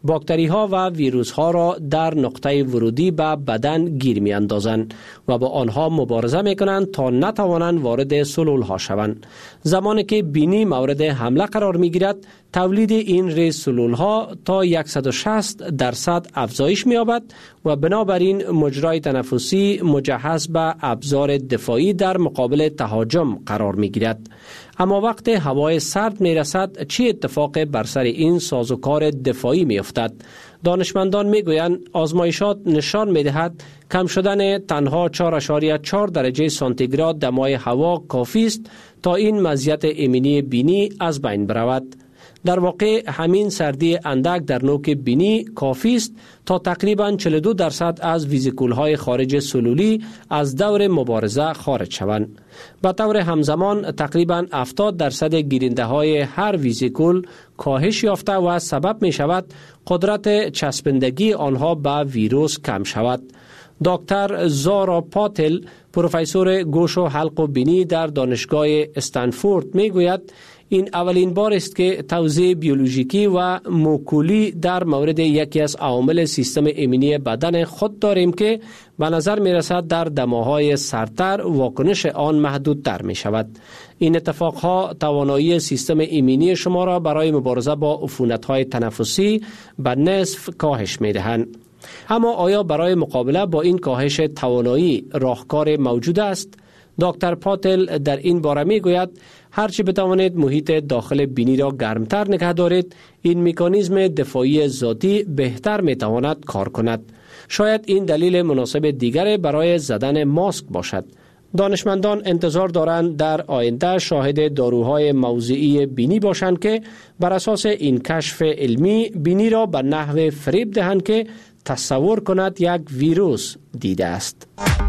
باکتری ها و ویروس ها را در نقطه ورودی به بدن گیر می اندازند و با آنها مبارزه می کنند تا نتوانند وارد سلول ها شوند. زمانی که بینی مورد حمله قرار می گیرد، تولید این ریز سلول ها تا صد و شصت درصد افزایش می یابد و بنابراین مجرای تنفسی مجهز به ابزار دفاعی در مقابل تهاجم قرار می گیرد. اما وقت هوای سرد می رسد، چه اتفاق بر سر این سازوکار دفاعی می افتد؟ دانشمندان می گویند آزمایشات نشان می دهد کم شدن تنها چهار ممیز چهار درجه سانتیگراد دمای هوا کافی است تا این مزیت ایمنی بینی از بین برود. در واقع همین سردی اندک در نوک بینی کافی است تا تقریباً چهل و دو درصد از ویزیکول‌های خارج سلولی از دور مبارزه خارج شوند. به طور همزمان تقریباً هفتاد درصد گیرنده‌های هر ویزیکول کاهش یافته و سبب می شود قدرت چسبندگی آنها به ویروس کم شود. دکتر زارا پاتل، پروفسور گوش و حلق و بینی در دانشگاه استنفورد می گوید این اولین بار است که توضیح بیولوژیکی و موکولی در مورد یکی از عوامل سیستم ایمنی بدن خود داریم که به نظر می رسد در دماهای سردتر واکنش آن محدودتر می شود. این اتفاقها توانایی سیستم ایمنی شما را برای مبارزه با عفونت‌های تنفسی به نصف کاهش می دهند. اما آیا برای مقابله با این کاهش توانایی راهکار موجود است؟ دکتر پاتل در این باره می گوید هرچی بتوانید محیط داخل بینی را گرمتر نگه دارید، این مکانیزم دفاعی ذاتی بهتر می تواند کار کند. شاید این دلیل مناسب دیگر برای زدن ماسک باشد. دانشمندان انتظار دارند در آینده شاهد داروهای موضعی بینی باشند که بر اساس این کشف علمی بینی را به نحو فریب دهند که تصور کند یک ویروس دیده است.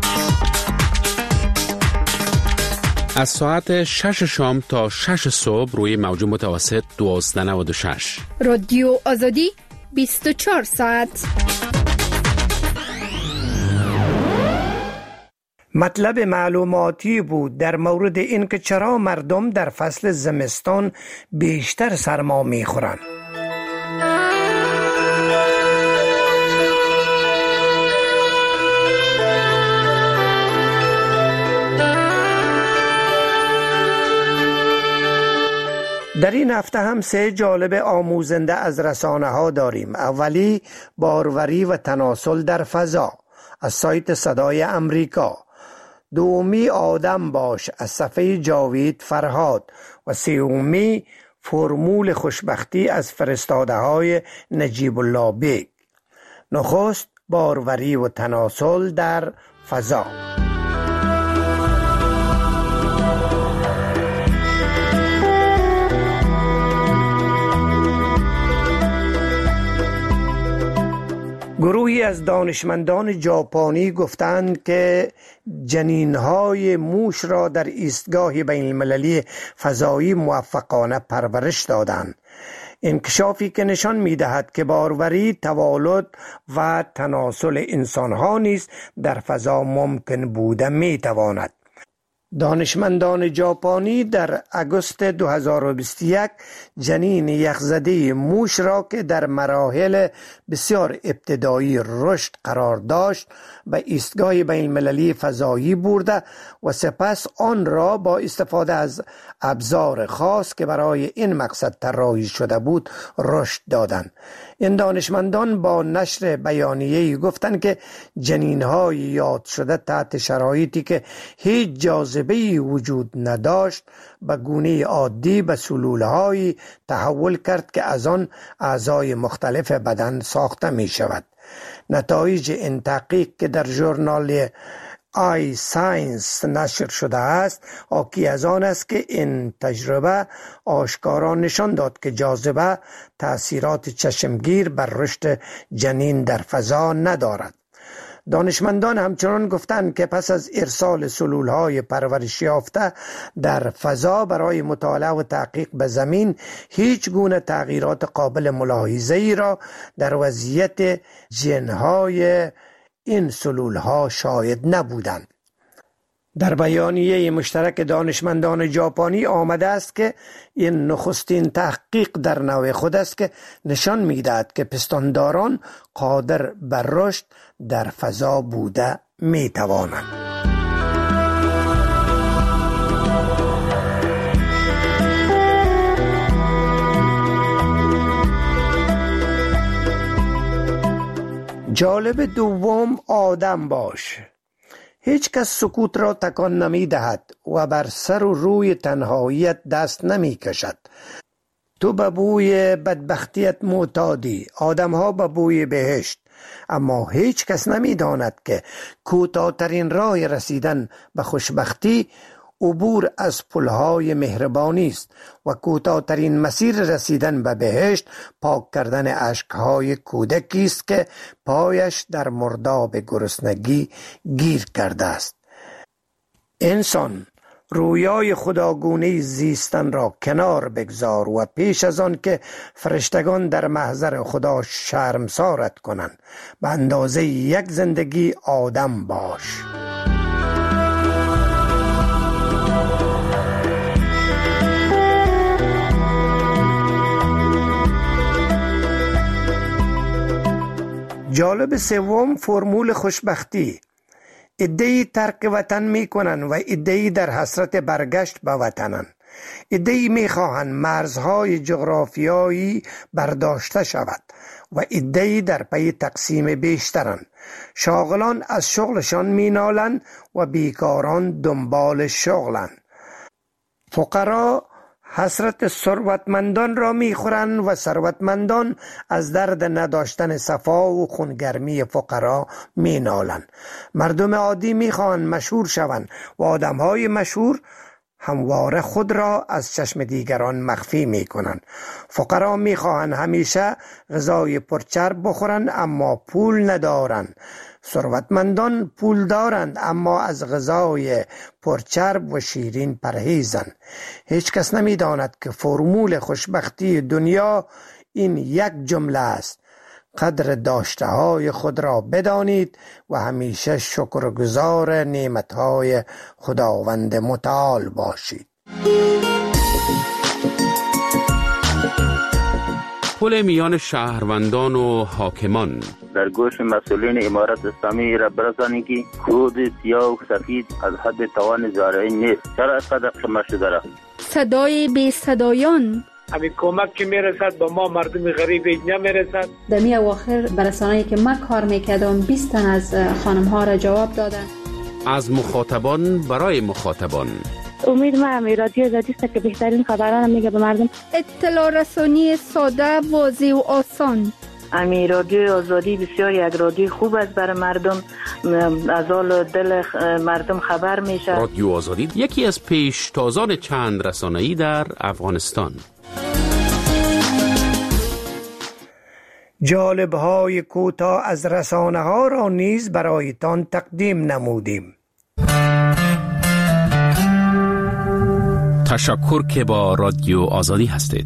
از ساعت شش شام تا شش صبح روی موج متوسط دوازده نود و شش. رادیو آزادی بیست و چهار ساعت. مطلب معلوماتی بود در مورد اینکه چرا مردم در فصل زمستان بیشتر سرما میخورند. در این هفته هم سه جالب آموزنده از رسانه ها داریم. اولی باروری و تناسل در فضا از سایت صدای امریکا، دومی آدم باش از صفحه جاوید فرهاد و سومی فرمول خوشبختی از فرستاده های نجیب الله بیگ. نخست باروری و تناسل در فضا. گروهی از دانشمندان ژاپنی گفتند که جنین‌های موش را در ایستگاه بین المللی فضایی موفقانه پرورش دادند. انکشافی که نشان می‌دهد که باروری، توالد و تناسل انسان‌ها نیز در فضا ممکن بوده می‌تواند. دانشمندان ژاپنی در آگوست دو هزار و بیست و یک جنین یخزده موش را که در مراحل بسیار ابتدایی رشد قرار داشت به ایستگاه بین المللی فضایی برده و سپس آن را با استفاده از ابزار خاص که برای این مقصد طراحی شده بود رشد دادند. این دانشمندان با نشر بیانیه‌ای گفتند که جنین‌های یاد شده تحت شرایطی که هیچ جاذبه‌ای وجود نداشت به گونه عادی به سلول‌هایی تحول کرد که از آن اعضای مختلف بدن ساخته می شود. نتایج این تحقیق که در ژورنال آی ساینس نشر شده است حاکی از آن است که این تجربه آشکارا نشان داد که جاذبه تأثیرات چشمگیر بر رشد جنین در فضا ندارد. دانشمندان همچنان گفتند که پس از ارسال سلولهای پرورش یافته در فضا برای مطالعه و تحقیق به زمین هیچ گونه تغییرات قابل ملاحظه‌ای را در وضعیت ژن‌های این سلولها شاهد نبودند. در بیانیه مشترک دانشمندان ژاپنی آمده است که این نخستین تحقیق در نوع خود است که نشان می‌دهد که پستانداران قادر بر رشد در فضا بوده می‌توانند. جالب دوم آدم باش. هیچ کس سکوت را تکان نمی دهد و بر سر و روی تنهاییت دست نمی کشد. تو به بوی بدبختیت معتادی، آدم ها به بوی بهشت، اما هیچ کس نمی داند که کوتاه‌ترین راه رسیدن به خوشبختی عبور از پلهای مهربانی است و کوتاه‌ترین مسیر رسیدن به بهشت پاک کردن اشکهای کودکی است که پایش در مرداب گرسنگی گیر کرده است. انسان رویای خداگونه زیستن را کنار بگذار و پیش از آن که فرشتگان در محضر خدا شرمسارت کنند به اندازه یک زندگی آدم باش. جالب سوم فرمول خوشبختی. عده‌ای ترک وطن می کنند و عده‌ای در حسرت برگشت به وطنند. عده‌ای می خواهند مرزهای جغرافیایی برداشته شود و عده‌ای در پی تقسیم بیشترند. شاغلان از شغلشان می نالند و بیکاران دنبال شغلند. فقرا حسرت ثروتمندان را میخورند و ثروتمندان از درد نداشتن صفا و خونگرمی فقرا مینالند. مردم عادی میخواهند مشهور شوند و آدمهای مشهور همواره خود را از چشم دیگران مخفی میکنند. فقرا میخواهند همیشه غذای پرچرب بخورند اما پول ندارند. ثروتمندان پول دارند اما از غذای پرچرب و شیرین پرهیزند. هیچ کس نمی داند که فرمول خوشبختی دنیا این یک جمله است: قدر داشته های خود را بدانید و همیشه شکرگزار نعمت های خداوند متعال باشید. پل میان شهروندان و حاکمان. در گوش مسئولین امارت اسلامی را برسانید که کود سیاه و سفید از حد توان زارعی نیست. چرا اینقدر قمه شده را؟ صدای بی صدایان. همین کمک که میرسد با ما مردم غریب نمیرسد. در می اواخر برسانه‌ای که من کار میکردم بیست تن از خانم ها را جواب دادن. از مخاطبان برای مخاطبان. امید ما هم رادیو آزادی است که بهترین خبران میگه به مردم. اطلاع رسانی ساده، واضح و آسان. امی رادیو آزادی بسیار یک رادیو خوب است برای مردم، از حال دل مردم خبر میشه. رادیو آزادی یکی از پیشتازان چند رسانه‌ای در افغانستان. جالب‌های کوتاه از رسانه‌ها را نیز برایتان تقدیم نمودیم. تشکر که با رادیو آزادی هستید.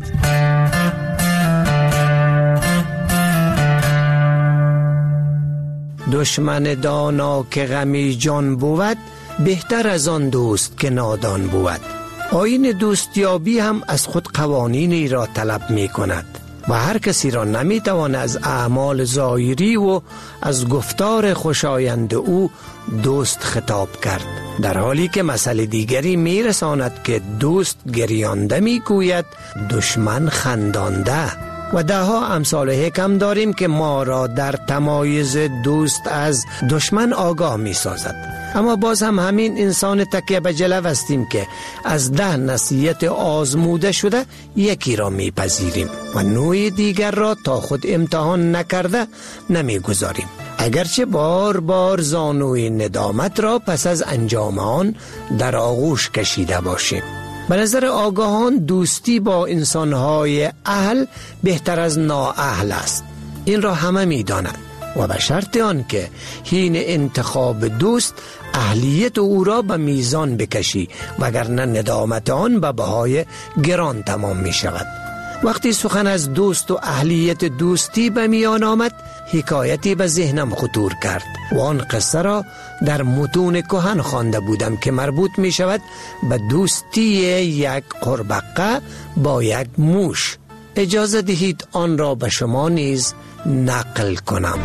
دشمن دانا که غمی جان بود، بهتر از آن دوست که نادان بود. آیین دوستیابی هم از خود قوانینی را طلب می کند و هر کسی را نمی توان از اعمال ظاهری و از گفتار خوشایند او دوست خطاب کرد، در حالی که مسئله دیگری می رساند که دوست گریانده می گوید دشمن خندانده. و ده ها امثال حکم داریم که ما را در تمایز دوست از دشمن آگاه می سازد. اما باز هم همین انسان تکیه به جلو هستیم که از ده نصیحت آزموده شده یکی را می پذیریم و نوع دیگر را تا خود امتحان نکرده نمی گذاریم، اگرچه بار بار زانوی ندامت را پس از انجام آن در آغوش کشیده باشیم. به نظر آگاهان دوستی با انسانهای اهل بهتر از نااهل است. این را همه می دانند و به شرط آن که حین انتخاب دوست اهلیت او را به میزان بکشی، وگرنه ندامت آن به بهای گران تمام می شود. وقتی سخن از دوست و اهلیت دوستی به میان آمد، حکایتی به ذهنم خطور کرد و آن قصه را در متون کهن خوانده بودم که مربوط می شود به دوستی یک قربقه با یک موش. اجازه دهید آن را به شما نیز نقل کنم.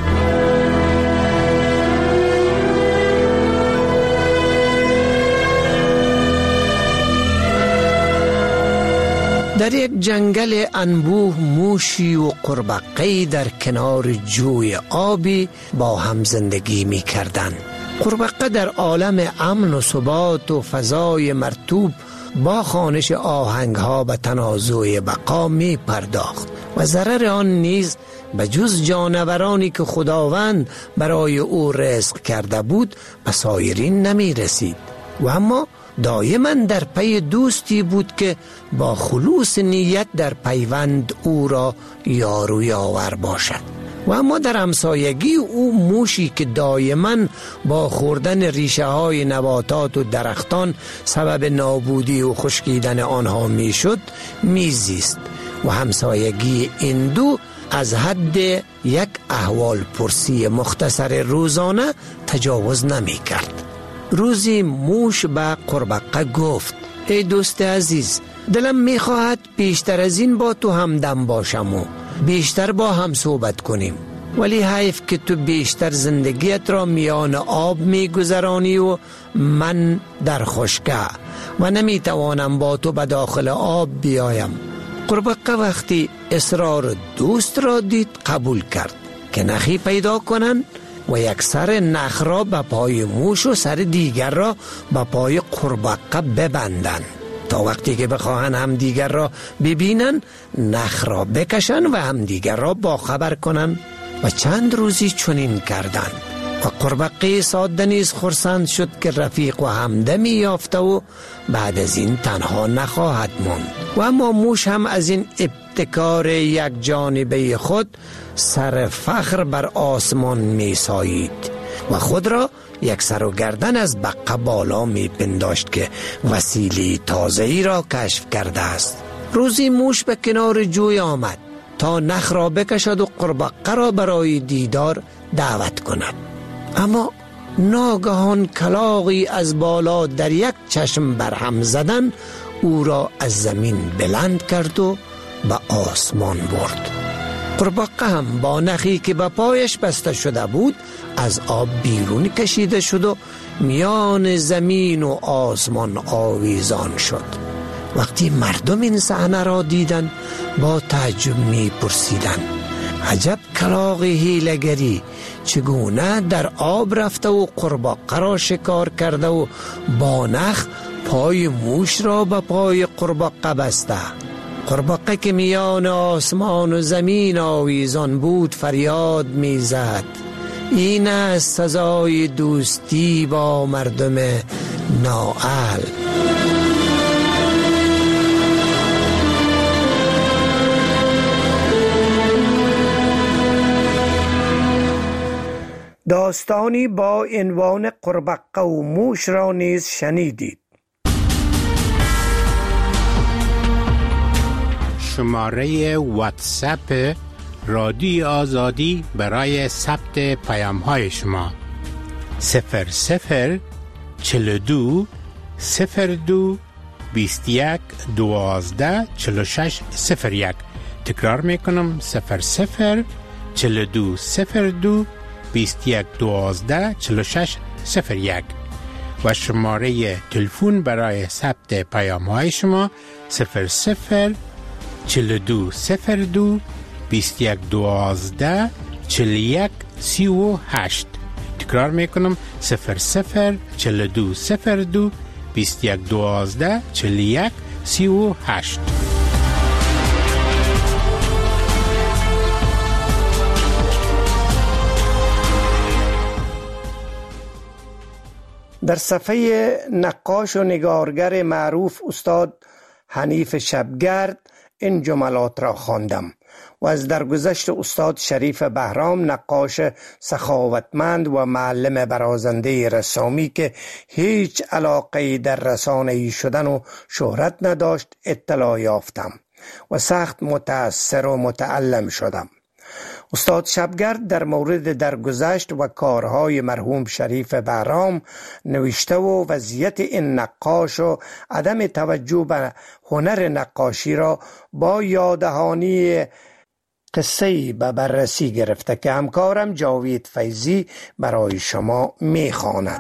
در یک جنگل انبوه موشی و قربقه‌ای در کنار جوی آبی با هم زندگی می کردند. قربقه در عالم امن و ثبات و فضای مرطوب با خوانش آهنگها به تنازع بقا می پرداخت و ضرر آن نیز به جز جانورانی که خداوند برای او رزق کرده بود به سایرین نمی رسید و اما دائما در پی دوستی بود که با خلوص نیت در پیوند او را یار و یاور باشد. و اما در همسایگی او موشی که دائما با خوردن ریشه های نباتات و درختان سبب نابودی و خشکیدن آنها می شد می زیست و همسایگی این دو از حد یک احوال پرسی مختصر روزانه تجاوز نمی کرد. روزی موش به قربقه گفت: ای دوست عزیز، دلم می خواهد بیشتر از این با تو همدم باشم و بیشتر با هم صحبت کنیم، ولی حیف که تو بیشتر زندگیت را میان آب می گذرانی و من در خشکه و نمی توانم با تو به داخل آب بیایم. قربقه وقتی اصرار دوست را دید قبول کرد که نخی پیدا کنند و یک سر نخ را به پای موش و سر دیگر را به پای قربقه ببندند تا وقتی که بخواهند هم دیگر را ببینن نخ را بکشن و هم دیگر را باخبر کنن. و چند روزی چنین کردند و قربقه ساده نیز خرسند شد که رفیق و همدمی یافته و بعد از این تنها نخواهد ماند. و اما موش هم از این ابتکار یک جانبه خود سر فخر بر آسمان می سایید و خود را یک سر و گردن از بقه بالا می پنداشت که وسیله تازه‌ای را کشف کرده است. روزی موش به کنار جوی آمد تا نخ را بکشد و قربقه را برای دیدار دعوت کند، اما ناگهان کلاغی از بالا در یک چشم برهم زدن او را از زمین بلند کرد و به آسمان برد. قربقه هم با نخی که به پایش بسته شده بود از آب بیرون کشیده شد و میان زمین و آسمان آویزان شد. وقتی مردم این صحنه را دیدند با تعجب می پرسیدند: عجب کلاغ حیله‌گری، چگونه در آب رفته و قربقه را شکار کرده و با نخ پای موش را به پای قربقه بسته. قربقه که میان آسمان و زمین آویزان بود فریاد می زد: این است سزای دوستی با مردم نااهل. داستانی با عنوان قربقه و موش را نیز شنیدید. شماره واتساپ رادیو آزادی برای ثبت پیام های شما: صفر صفر چهل و دو صفر دو بیست و یک دوازده چهل و شش صفر یک. تکرار میکنم: صفر صفر چهل و دو صفر دو بیست و یک دوازده چهل و شش صفر یک. و شماره تلفن برای ثبت پیام های شما: صفر صفر چهل و دو صفر دو بیست و یک دوازده چهل و یک سی و هشت. تکرار میکنم: صفر صفر چهل و دو صفر دو بیست و یک دوازده چهل و یک سی و هشت. در صفحه نقاش و نگارگر معروف استاد حنیف شبگرد این جملات را خواندم و از درگذشت استاد شریف بهرام، نقاش سخاوتمند و معلم برازنده رسامی که هیچ علاقه‌ای در رسانه‌ای شدن و شهرت نداشت اطلاع یافتم. و سخت متأثر و متألم شدم. استاد شبگرد در مورد درگذشت و کارهای مرحوم شریف بهرام نوشته و وضعیت این نقاش و عدم توجه به هنر نقاشی را با یاددهانی قصه‌ای به بررسی گرفته که همکارم جاوید فیضی برای شما می‌خواند.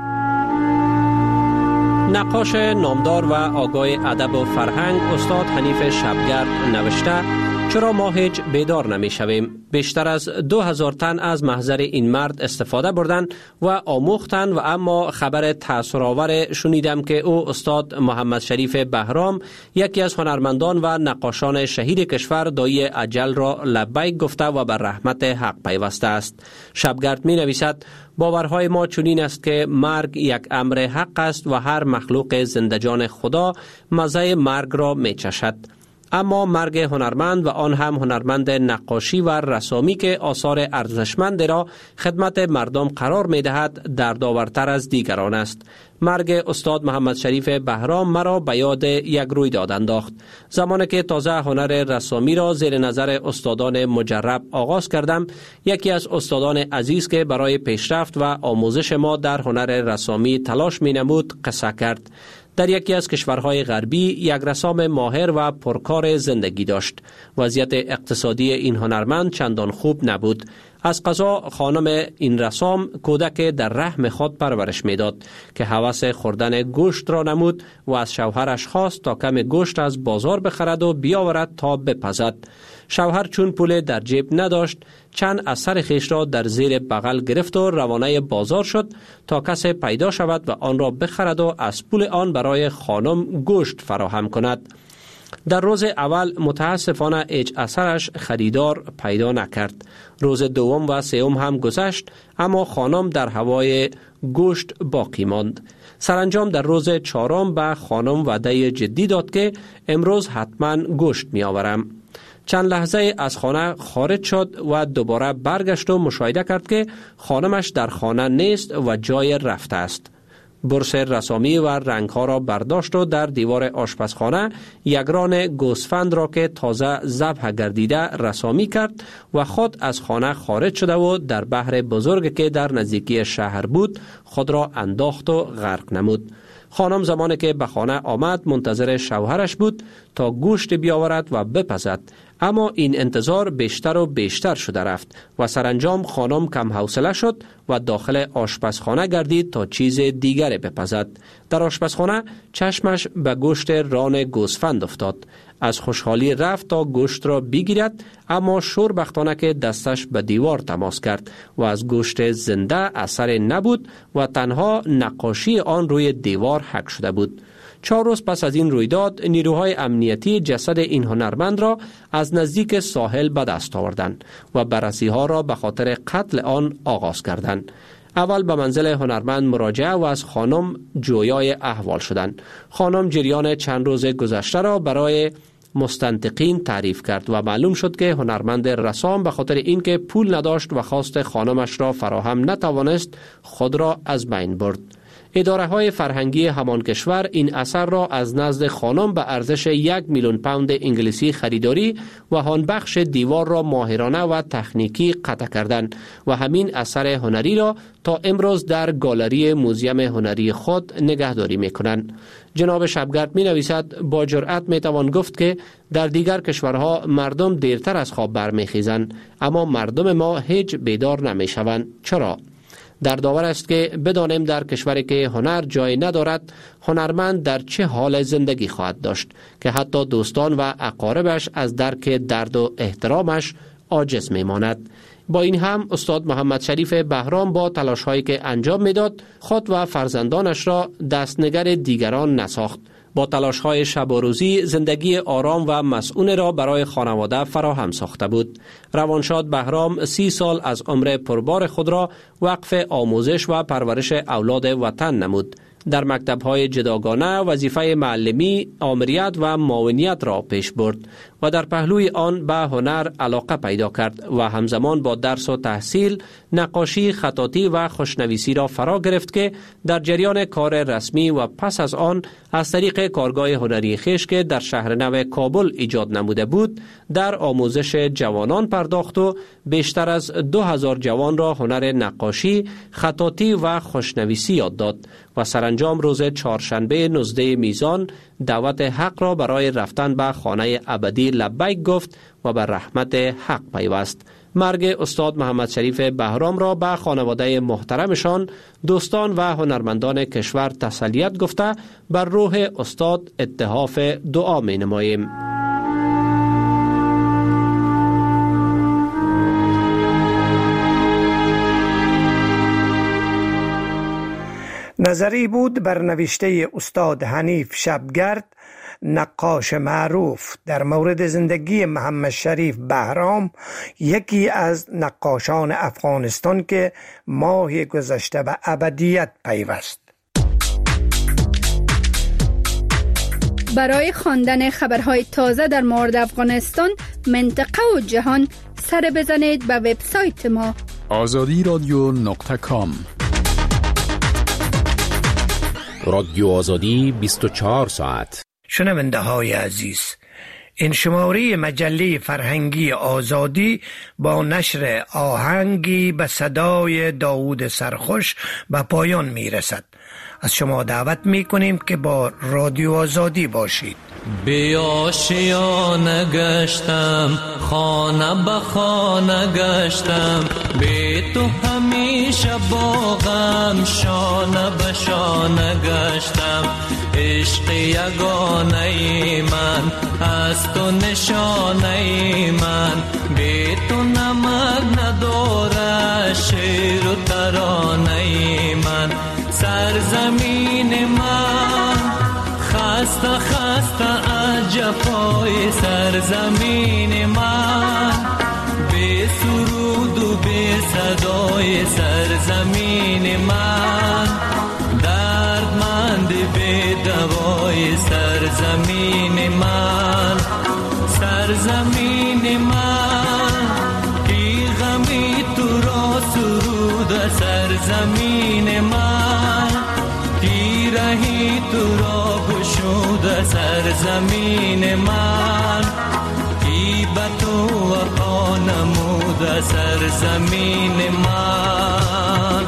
نقاش نامدار و آگاه ادب و فرهنگ استاد حنیف شبگرد نوشته: چرا ما هیچ بیدار نمی شویم؟ بیشتر از دو هزار تن از محضر این مرد استفاده بردند و آموختند و اما خبر تأثیرآور شنیدم که او استاد محمد شریف بهرام یکی از هنرمندان و نقاشان شهیر کشور دایی اجل را لبیک گفته و بر رحمت حق پیوسته است. شبگرد می نویسد: باورهای ما چنین است که مرگ یک امر حق است و هر مخلوق زندجان خدا مزه مرگ را می چشد. اما مرگ هنرمند و آن هم هنرمند نقاشی و رسامی که آثار ارزشمند را خدمت مردم قرار می دهد دردآورتر از دیگران است. مرگ استاد محمد شریف بهرام مرا به یاد یک رویداد انداخت. زمانی که تازه هنر رسامی را زیر نظر استادان مجرب آغاز کردم، یکی از استادان عزیز که برای پیشرفت و آموزش ما در هنر رسامی تلاش می نمود قصه کرد. در یکی از کشورهای غربی یک رسام ماهر و پرکار زندگی داشت. وضعیت اقتصادی این هنرمند چندان خوب نبود. از قضا خانم این رسام کودک در رحم خود پرورش میداد که هوس خوردن گوشت را نمود و از شوهرش خواست تا کم گوشت از بازار بخرد و بیاورد تا بپزد. شوهر چون پول در جیب نداشت، چند از سر خویش را در زیر بغل گرفت و روانه بازار شد تا کسی پیدا شود و آن را بخرد و از پول آن برای خانم گوشت فراهم کند. در روز اول متاسفانه هیچ اثرش خریدار پیدا نکرد. روز دوم و سوم هم گذشت اما خانم در هوای گوشت باقی ماند. سرانجام در روز چهارم به خانم وعده جدی داد که امروز حتما گوشت می آورم. چند لحظه از خانه خارج شد و دوباره برگشت و مشاهده کرد که خانمش در خانه نیست و جای رفته است. برس رسامی و رنگها را برداشت و در دیوار آشپزخانه یک ران گوسفند را که تازه ذبح گردیده رسامی کرد و خود از خانه خارج شده و در بحر بزرگ که در نزدیکی شهر بود خود را انداخت و غرق نمود. خانم زمانی که به خانه آمد منتظر شوهرش بود تا گوشت بیاورد و بپزد، اما این انتظار بیشتر و بیشتر شده رفت و سرانجام خانم کم حوصله شد و داخل آشپزخانه گردید تا چیز دیگری بپزد. در آشپزخانه چشمش به گوشت ران گوسفند افتاد. از خوشحالی رفت تا گوشت را بگیرد، اما شوربختانه که دستش به دیوار تماس کرد و از گوشت زنده اثر نبود و تنها نقاشی آن روی دیوار حک شده بود. چهار روز پس از این رویداد نیروهای امنیتی جسد این هنرمند را از نزدیک ساحل به دست آوردند و بررسی ها را به خاطر قتل آن آغاز کردند. اول به منزل هنرمند مراجعه و از خانم جویای احوال شدند. خانم جریان چند روز گذشته را برای مستنطقین تعریف کرد و معلوم شد که هنرمند رسام به خاطر اینکه پول نداشت و خواست خانمش را فراهم نتوانست خود را از بین برد. اداره های فرهنگی همان کشور این اثر را از نزد خانم به ارزش یک میلیون پوند انگلیسی خریداری و آن بخش دیوار را ماهرانه و تکنیکی قطع کردند و همین اثر هنری را تا امروز در گالری موزیم هنری خود نگهداری می‌کنند. جناب شبگرد می نویسد: با جرأت می توان گفت که در دیگر کشورها مردم دیرتر از خواب برمیخیزند، اما مردم ما هیچ بیدار نمی شوند. چرا؟ در داور است که بدانیم در کشوری که هنر جای ندارد هنرمند در چه حال زندگی خواهد داشت که حتی دوستان و اقاربش از درک درد و احترامش عاجز میماند. با این هم استاد محمد شریف بهرام با تلاش هایی که انجام میداد خود و فرزندانش را دستنگر دیگران نساخت. با تلاش های شب و روزی زندگی آرام و مسئول را برای خانواده فراهم ساخته بود. روانشاد بهرام سی سال از عمر پربار خود را وقف آموزش و پرورش اولاد وطن نمود. در مکتب‌های جداگانه وظیفه معلمی، آمریت و معاونیت را پیش برد و در پهلوی آن به هنر علاقه پیدا کرد و همزمان با درس و تحصیل نقاشی، خطاطی و خوشنویسی را فرا گرفت که در جریان کار رسمی و پس از آن از طریق کارگاه هنری خویش که در شهر نو کابل ایجاد نموده بود در آموزش جوانان پرداخت و بیشتر از دو هزار جوان را هنر نقاشی، خطاطی و خوشنویسی یاد داد و سرانجام روز چهارشنبه نوزدهم میزان دعوت حق را برای رفتن به خانه ابدی لبیک گفت و به رحمت حق پیوست. مرگ استاد محمد شریف بهرام را به خانواده محترمشان، دوستان و هنرمندان کشور تسلیت گفته بر روح استاد اتحاف دعا می نماییم. نظری بود بر نوشته استاد حنیف شبگرد، نقاش معروف، در مورد زندگی محمد شریف بهرام، یکی از نقاشان افغانستان که ماه گذشته به ابدیت پیوست. برای خواندن خبرهای تازه در مورد افغانستان، منطقه و جهان، سر بزنید به وبسایت ما آزادی رادیو نقطه کام. رادیو آزادی بیست و چهار ساعت. شنونده های عزیز، این شماره مجله فرهنگی آزادی با نشر آهنگی به صدای داوود سرخوش به پایان می رسد. از شما دعوت می کنیم که با رادیو آزادی باشید. بی آشیانه گشتم، خانه به خانه گشتم، بی تو همیشه با غم شانه به شانه گشتم. عشق یگانه من از تو نشانه من، بی تو نمک نداره شعر و ترانه من. سرزمین من خسته خسته از جفای سرزمین من، بی سرود و بی صدای سرزمین من. دردمند بی دوای سرزمین من، سرزمین من. کی غمی تو را سرود سرزمین من، کی رهی تو را گشود سرزمین من. کی به تو وفا نمود سرزمین من.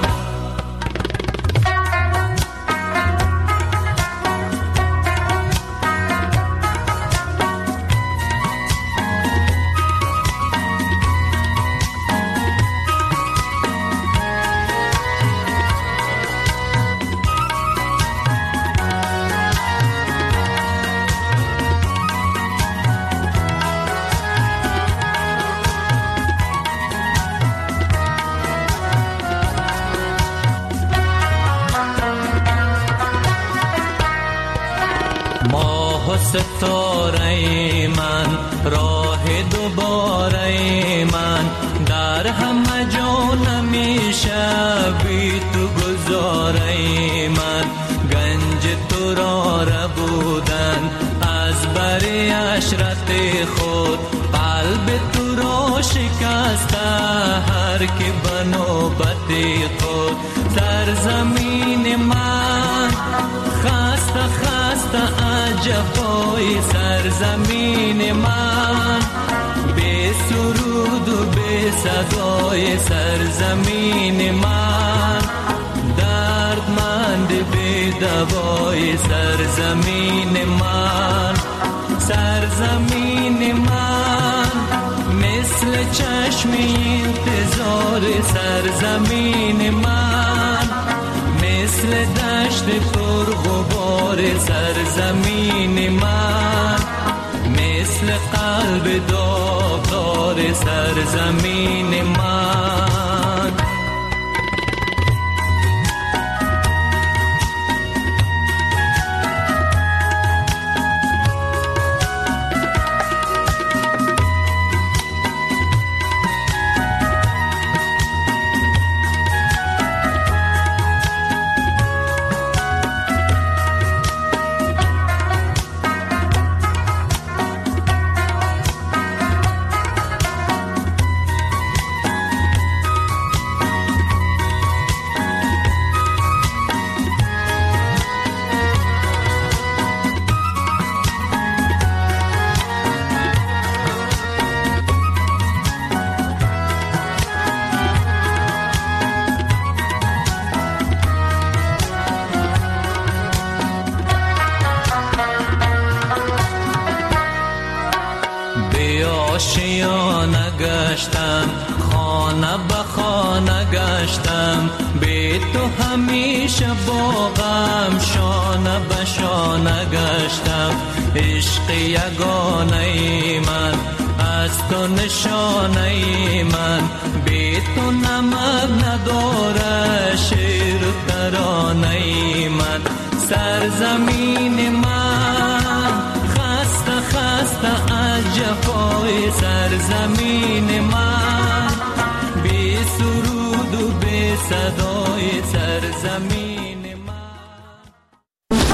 ستاره من، راه دوباره من، در همه جا نمیشه بی تو گذاره من. گنج تو را ربودن از بری عشرت خود، قلب تو را شکسته هر که به نوبت خود. سرزمین من خسته خسته از جفای سرزمین من، بی سرود و بی صدای سرزمین من. دردمند بی دوای سرزمین من، سرزمین من. مثل چشم انتظار سرزمین من، مثل دشت پر غبار سرزمین من، مثل قلب داغدار سرزمین من. آشیانه گشتم، خانه به خانه گشتم، بی تو همیشه با غم شانه به شانه گشتم. عشق یگانه من از تو نشانه من، بی تو نمک نداره شعر و ترانه من. سرزمین من خسته خسته از جفای سرزمین من، بی سرود و بی صدای سرزمین